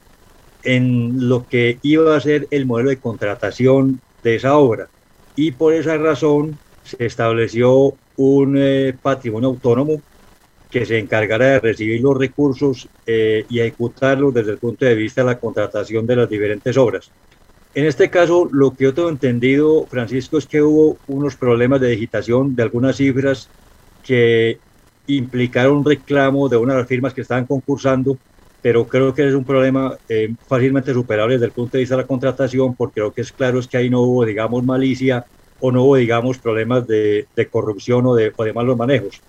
en lo que iba a ser el modelo de contratación de esa obra. Y por esa razón se estableció un eh, patrimonio autónomo que se encargara de recibir los recursos eh, y ejecutarlos desde el punto de vista de la contratación de las diferentes obras. En este caso, lo que yo tengo entendido, Francisco, es que hubo unos problemas de digitación de algunas cifras que implicaron un reclamo de una de las firmas que estaban concursando, pero creo que es un problema eh, fácilmente superable desde el punto de vista de la contratación, porque lo que es claro es que ahí no hubo, digamos, malicia o no hubo, digamos, problemas de, de corrupción o de, o de malos manejos.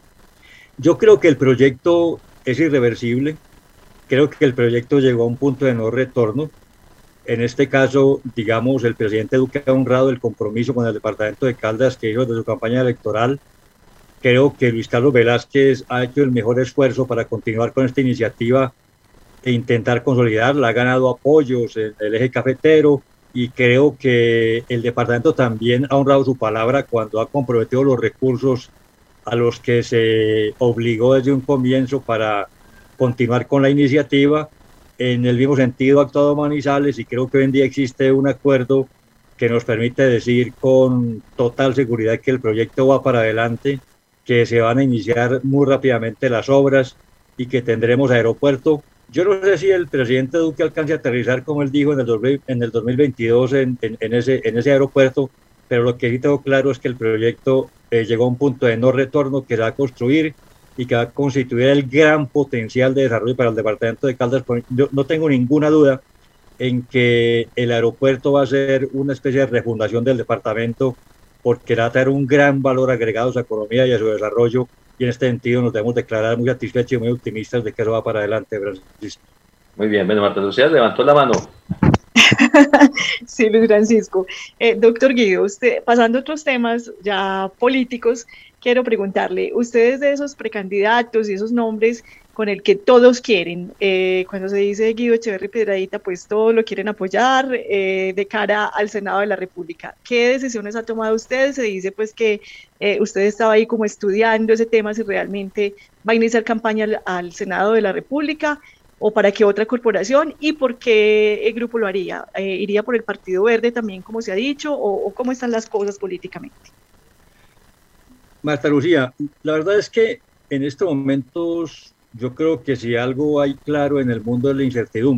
Yo creo que el proyecto es irreversible, creo que el proyecto llegó a un punto de no retorno. En este caso, digamos, el presidente Duque ha honrado el compromiso con el departamento de Caldas que hizo desde su campaña electoral. Creo que Luis Carlos Velázquez ha hecho el mejor esfuerzo para continuar con esta iniciativa e intentar consolidarla. Ha ganado apoyos en el eje cafetero y creo que el departamento también ha honrado su palabra cuando ha comprometido los recursos a los que se obligó desde un comienzo para continuar con la iniciativa. En el mismo sentido ha actuado Manizales, y creo que hoy en día existe un acuerdo que nos permite decir con total seguridad que el proyecto va para adelante, que se van a iniciar muy rápidamente las obras y que tendremos aeropuerto. Yo no sé si el presidente Duque alcance a aterrizar, como él dijo, en el, dos mil, en el dos mil veintidós en, en, en, ese, en ese aeropuerto, pero lo que sí tengo claro es que el proyecto eh, llegó a un punto de no retorno, que se va a construir y que va a constituir el gran potencial de desarrollo para el departamento de Caldas. Yo no tengo ninguna duda en que el aeropuerto va a ser una especie de refundación del departamento, porque va a traer un gran valor agregado a su economía y a su desarrollo, y en este sentido nos debemos declarar muy satisfechos y muy optimistas de que eso va para adelante, Francisco. Muy bien, bueno, Marta Lucía levantó la mano. Sí, Luis Francisco. Eh, doctor Guido, usted, pasando a otros temas ya políticos, quiero preguntarle, ustedes de esos precandidatos y esos nombres con el que todos quieren, eh, cuando se dice Guido Echeverry Piedradita, pues todos lo quieren apoyar eh, de cara al Senado de la República. ¿Qué decisiones ha tomado usted? Se dice pues que eh, usted estaba ahí como estudiando ese tema, si realmente va a iniciar campaña al, al Senado de la República, o para qué otra corporación, y por qué el grupo lo haría. Eh, ¿Iría por el Partido Verde también, como se ha dicho, o, o cómo están las cosas políticamente? Marta Lucía, la verdad es que en estos momentos yo creo que si algo hay claro en el mundo es la incertidumbre.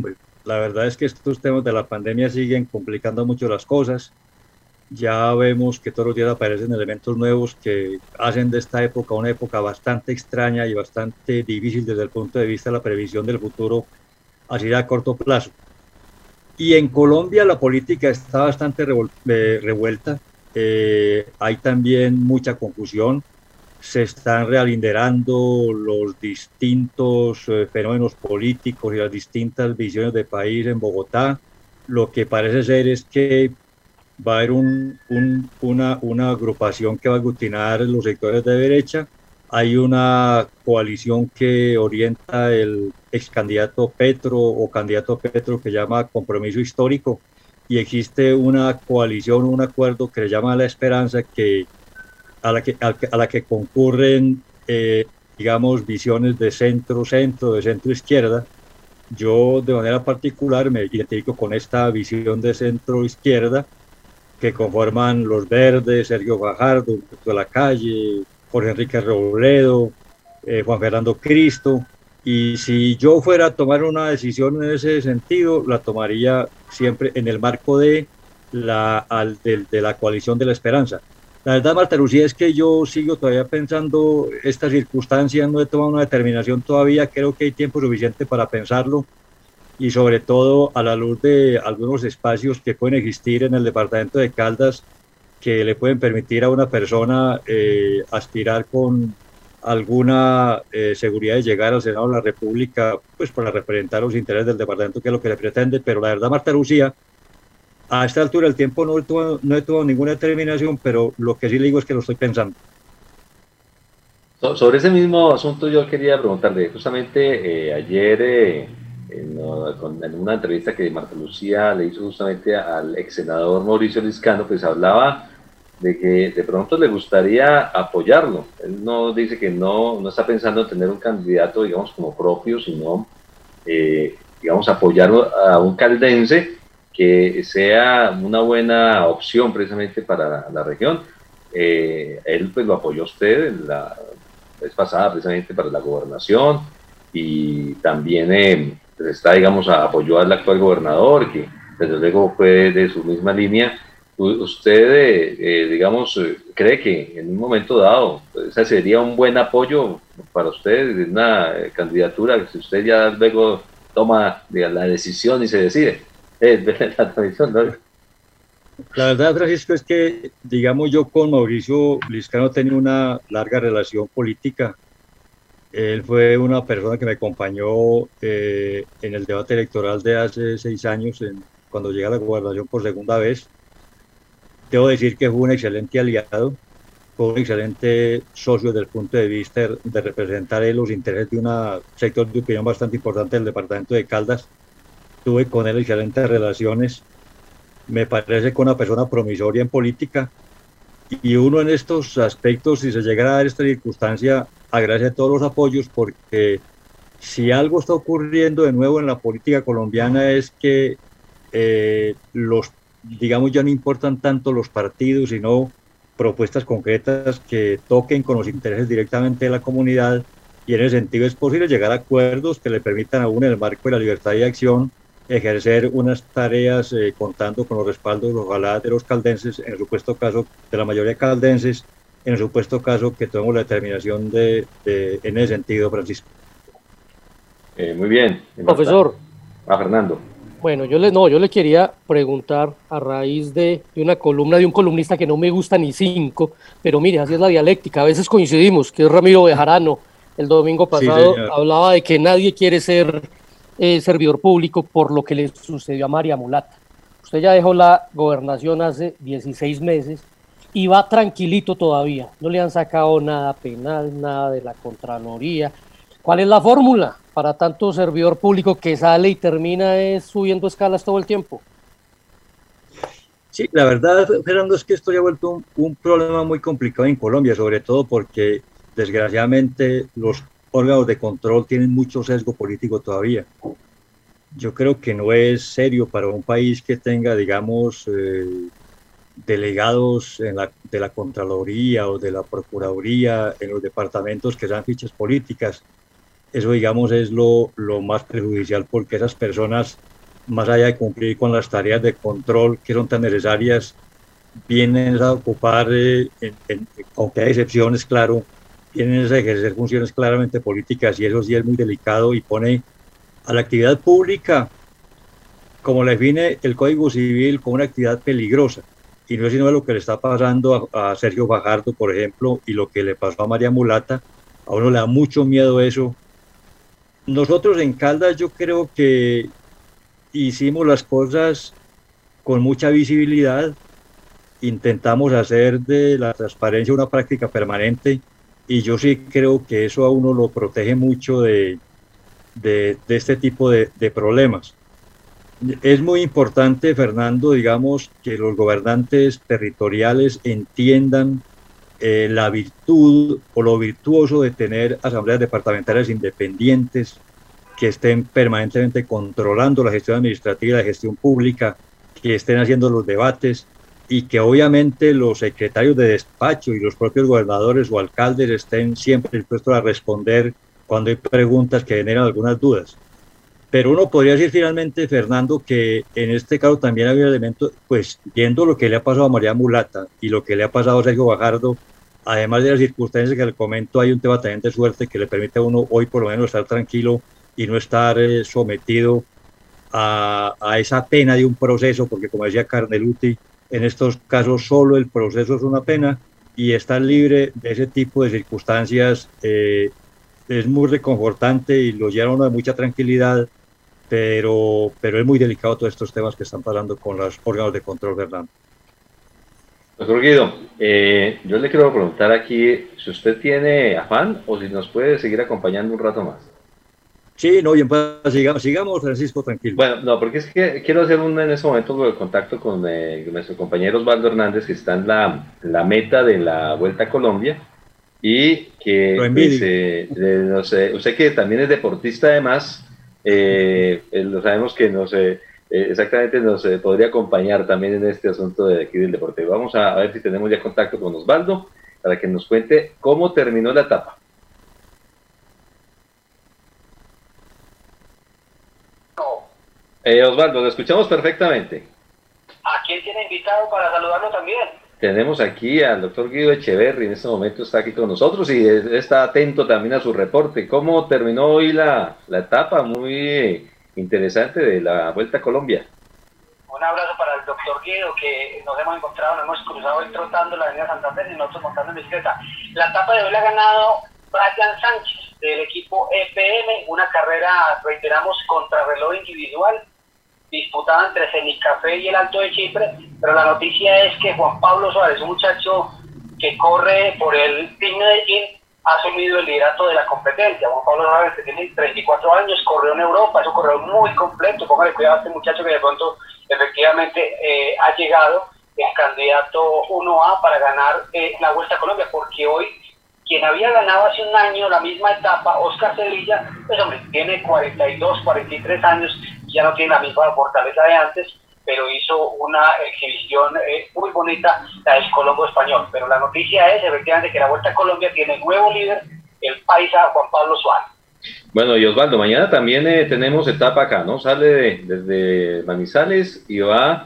La verdad es que estos temas de la pandemia siguen complicando mucho las cosas. Ya vemos que todos los días aparecen elementos nuevos que hacen de esta época una época bastante extraña y bastante difícil desde el punto de vista de la previsión del futuro, así a corto plazo. Y en Colombia la política está bastante eh, revuelta, eh, hay también mucha confusión, se están realinderando los distintos eh, fenómenos políticos y las distintas visiones de país en Bogotá. Lo que parece ser es que va a haber un, un, una, una agrupación que va a aglutinar los sectores de derecha. Hay una coalición que orienta el ex candidato Petro o candidato Petro que llama Compromiso Histórico, y existe una coalición, un acuerdo que se llama La Esperanza, que a la que, a la que concurren, eh, digamos, visiones de centro-centro, de centro-izquierda. Yo de manera particular me identifico con esta visión de centro-izquierda que conforman los Verdes, Sergio Fajardo, de la Calle, Jorge Enrique Robledo, eh, Juan Fernando Cristo, y si yo fuera a tomar una decisión en ese sentido, la tomaría siempre en el marco de la, al, de, de la coalición de la esperanza. La verdad, Marta Lucía, es que yo sigo todavía pensando estas circunstancias, no he tomado una determinación todavía, creo que hay tiempo suficiente para pensarlo, y sobre todo a la luz de algunos espacios que pueden existir en el departamento de Caldas que le pueden permitir a una persona eh, aspirar con alguna eh, seguridad de llegar al Senado de la República, pues para representar los intereses del departamento, que es lo que le pretende. Pero la verdad, Marta Lucía, a esta altura del tiempo no he tomado, no he tomado ninguna determinación, pero lo que sí le digo es que lo estoy pensando. So, sobre ese mismo asunto yo quería preguntarle, justamente eh, ayer eh, en, en una entrevista que Marta Lucía le hizo justamente al ex senador Mauricio Liscano, pues hablaba de que de pronto le gustaría apoyarlo. Él no dice que no, no está pensando en tener un candidato, digamos, como propio, sino, eh, digamos, apoyarlo a un caldense que sea una buena opción precisamente para la, la región. Eh, él pues lo apoyó a usted en la vez pasada precisamente para la gobernación, y también eh, pues está, digamos, apoyó al actual gobernador, que desde luego fue de su misma línea. ¿Usted, eh, eh, digamos, eh, cree que en un momento dado ese sería un buen apoyo para usted, una eh, candidatura, si usted ya luego toma digamos, la decisión y se decide? Eh, la tradición, ¿no? La verdad, Francisco, es que, digamos, yo con Mauricio Liscano tenía una larga relación política. Él fue una persona que me acompañó eh, en el debate electoral de hace seis años, en, cuando llegué a la gobernación por segunda vez. Debo decir que fue un excelente aliado, fue un excelente socio desde el punto de vista de representar los intereses de un sector de opinión bastante importante del departamento de Caldas. Tuve con él excelentes relaciones, me parece que una persona promisoria en política, y uno en estos aspectos, si se llegara a dar esta circunstancia, agradece todos los apoyos, porque si algo está ocurriendo de nuevo en la política colombiana es que eh, los digamos, ya no importan tanto los partidos, sino propuestas concretas que toquen con los intereses directamente de la comunidad, y en ese sentido es posible llegar a acuerdos que le permitan a uno, en el marco de la libertad de acción, ejercer unas tareas eh, contando con los respaldos, ojalá, de los caldenses, en el supuesto caso de la mayoría de caldenses, en el supuesto caso que tomemos la determinación de, de, en ese sentido, Francisco. Eh, muy bien. Profesor. A Fernando. Bueno, yo le, no, yo le quería preguntar a raíz de, de una columna de un columnista que no me gusta ni cinco, pero mire, así es la dialéctica, a veces coincidimos, que es Ramiro Bejarano. El domingo pasado sí, hablaba de que nadie quiere ser eh, servidor público por lo que le sucedió a María Mulata. Usted ya dejó la gobernación hace dieciséis meses y va tranquilito todavía, no le han sacado nada penal, nada de la Contraloría. ¿Cuál es la fórmula para tanto servidor público que sale y termina es subiendo escalas todo el tiempo? Sí, la verdad, Fernando, es que esto ya ha vuelto un, un problema muy complicado en Colombia, sobre todo porque desgraciadamente los órganos de control tienen mucho sesgo político todavía. Yo creo que no es serio para un país que tenga, digamos, eh, delegados en la, de la Contraloría o de la Procuraduría en los departamentos que sean fichas políticas. Eso, digamos, es lo, lo más perjudicial, porque esas personas más allá de cumplir con las tareas de control que son tan necesarias, vienen a ocupar, eh, en, en, aunque hay excepciones, claro, vienen a ejercer funciones claramente políticas, y eso sí es muy delicado y pone a la actividad pública, como la define el Código Civil, como una actividad peligrosa. Y no es sino lo que le está pasando a, a Sergio Fajardo, por ejemplo, y lo que le pasó a María Mulata. A uno le da mucho miedo eso. Nosotros en Caldas yo creo que hicimos las cosas con mucha visibilidad, intentamos hacer de la transparencia una práctica permanente, y yo sí creo que eso a uno lo protege mucho de, de, de este tipo de, de problemas. Es muy importante, Fernando, digamos, que los gobernantes territoriales entiendan eh, la virtud o lo virtuoso de tener asambleas departamentales independientes que estén permanentemente controlando la gestión administrativa y la gestión pública, que estén haciendo los debates, y que obviamente los secretarios de despacho y los propios gobernadores o alcaldes estén siempre dispuestos a responder cuando hay preguntas que generan algunas dudas. Pero uno podría decir finalmente, Fernando, que en este caso también había elementos, pues viendo lo que le ha pasado a María Mulata y lo que le ha pasado a Sergio Fajardo, además de las circunstancias que le comento, hay un tema también de suerte que le permite a uno hoy por lo menos estar tranquilo y no estar eh, sometido a, a esa pena de un proceso, porque como decía Carneluti, en estos casos solo el proceso es una pena, y estar libre de ese tipo de circunstancias eh, es muy reconfortante y lo lleva a uno de mucha tranquilidad, pero, pero es muy delicado todos estos temas que están pasando con los órganos de control, Fernando. Doctor Guido, eh, yo le quiero preguntar aquí si usted tiene afán o si nos puede seguir acompañando un rato más. Sí, no, bien, pues, sigamos, sigamos, Francisco, tranquilo. Bueno, no, porque es que quiero hacer un, en ese momento el contacto con eh, nuestro compañero Osvaldo Hernández, que está en la, la meta de la Vuelta a Colombia, y que, pues, eh, eh, no sé, usted que también es deportista además, eh, eh, lo sabemos que nos, eh, eh, exactamente nos eh, podría acompañar también en este asunto de aquí del deporte. Vamos a, a ver si tenemos ya contacto con Osvaldo para que nos cuente cómo terminó la etapa. Eh, Osvaldo, lo escuchamos perfectamente. ¿A quién tiene invitado para saludarlo también? Tenemos aquí al doctor Guido Echeverri, en este momento está aquí con nosotros y está atento también a su reporte. ¿Cómo terminó hoy la, la etapa muy interesante de la Vuelta a Colombia? Un abrazo para el doctor Guido, que nos hemos encontrado, nos hemos cruzado hoy trotando la avenida Santander y nosotros montando en bicicleta. La etapa de hoy la ha ganado Brian Sánchez, del equipo E P M, una carrera, reiteramos, contrarreloj individual, disputada entre Cenicafé y el Alto de Chipre, pero la noticia es que Juan Pablo Suárez, un muchacho que corre por el Team Medellín, ha asumido el liderato de la competencia. Juan Pablo Suárez, que tiene treinta y cuatro años, corrió en Europa, es un corredor muy completo. Póngale cuidado a este muchacho que de pronto efectivamente eh, ha llegado el candidato uno A para ganar eh, la Vuelta a Colombia, porque hoy quien había ganado hace un año la misma etapa, Oscar Sevilla, pues hombre, tiene cuarenta y dos, cuarenta y tres años, ya no tiene la misma fortaleza de antes, pero hizo una exhibición eh, muy bonita, la del Colombo español. Pero la noticia es efectivamente que la Vuelta a Colombia tiene nuevo líder, el paisa Juan Pablo Suárez. Bueno, y Osvaldo, mañana también eh, tenemos etapa acá, ¿no? Sale de, desde Manizales y va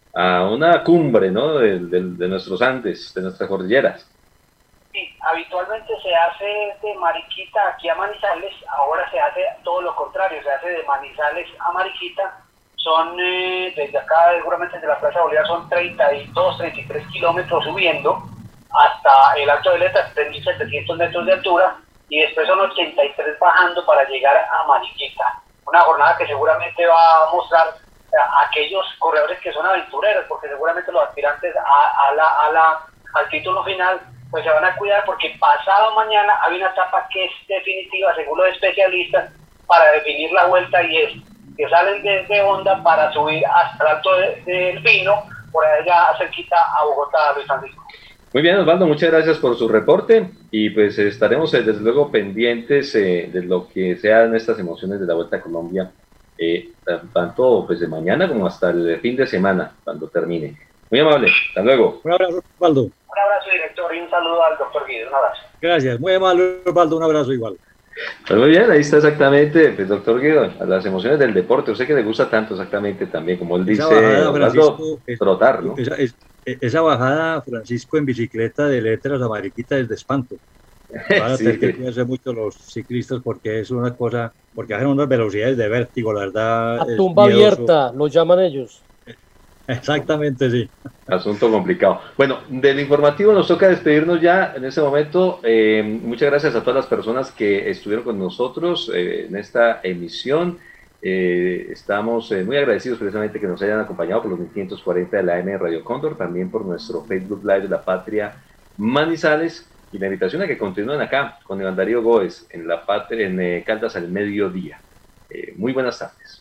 a una cumbre, ¿no? De, de, de nuestros Andes, de nuestras cordilleras. Sí, habitualmente se hace de Mariquita aquí a Manizales, ahora se hace todo lo contrario, se hace de Manizales a Mariquita. Son, eh, desde acá, seguramente desde la Plaza Bolívar, son treinta y dos, treinta y tres kilómetros subiendo hasta el Alto de Leta, tres mil setecientos metros de altura, y después son ochenta y tres bajando para llegar a Mariquita. Una jornada que seguramente va a mostrar a aquellos corredores que son aventureros, porque seguramente los aspirantes a, a la, a la, al título final pues se van a cuidar, porque pasado mañana hay una etapa que es definitiva, según los especialistas, para definir la vuelta, y es que salen desde Honda para subir hasta el Alto del de Pino, por allá cerquita a Bogotá, Luis Francisco. Muy bien, Osvaldo, muchas gracias por su reporte, y pues estaremos eh, desde luego pendientes eh, de lo que sean estas emociones de la Vuelta a Colombia, eh, tanto pues de mañana como hasta el fin de semana, cuando termine. Muy amable, hasta luego. Un abrazo, Osvaldo. Un abrazo, director, y un saludo al doctor Guido. Un abrazo. Gracias, muy amable, Osvaldo, un abrazo igual. Pues muy bien, ahí está exactamente, pues, doctor Guido, las emociones del deporte, usted que le gusta tanto exactamente también, como él dice, esa bajada, Francisco, trotar, ¿no? Esa, es, esa bajada, Francisco, en bicicleta de letras a Mariquita es de espanto. Van a Sí. tener que cuidarse mucho los ciclistas porque es una cosa, porque hacen unas velocidades de vértigo, la verdad. A es tumba miedoso. abierta, lo llaman ellos. Exactamente, sí. Asunto complicado. Bueno, del informativo nos toca despedirnos ya en este momento. Eh, muchas gracias a todas las personas que estuvieron con nosotros eh, en esta emisión. Eh, estamos eh, muy agradecidos precisamente que nos hayan acompañado por los mil quinientos cuarenta de la A M de Radio Cóndor, también por nuestro Facebook Live de la Patria Manizales, y la invitación a que continúen acá con Iván Darío Góez en la Patria, en eh, Caldas al mediodía. Eh, muy buenas tardes.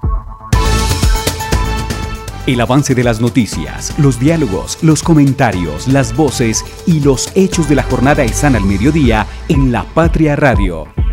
El avance de las noticias, los diálogos, los comentarios, las voces y los hechos de la jornada están al mediodía en La Patria Radio.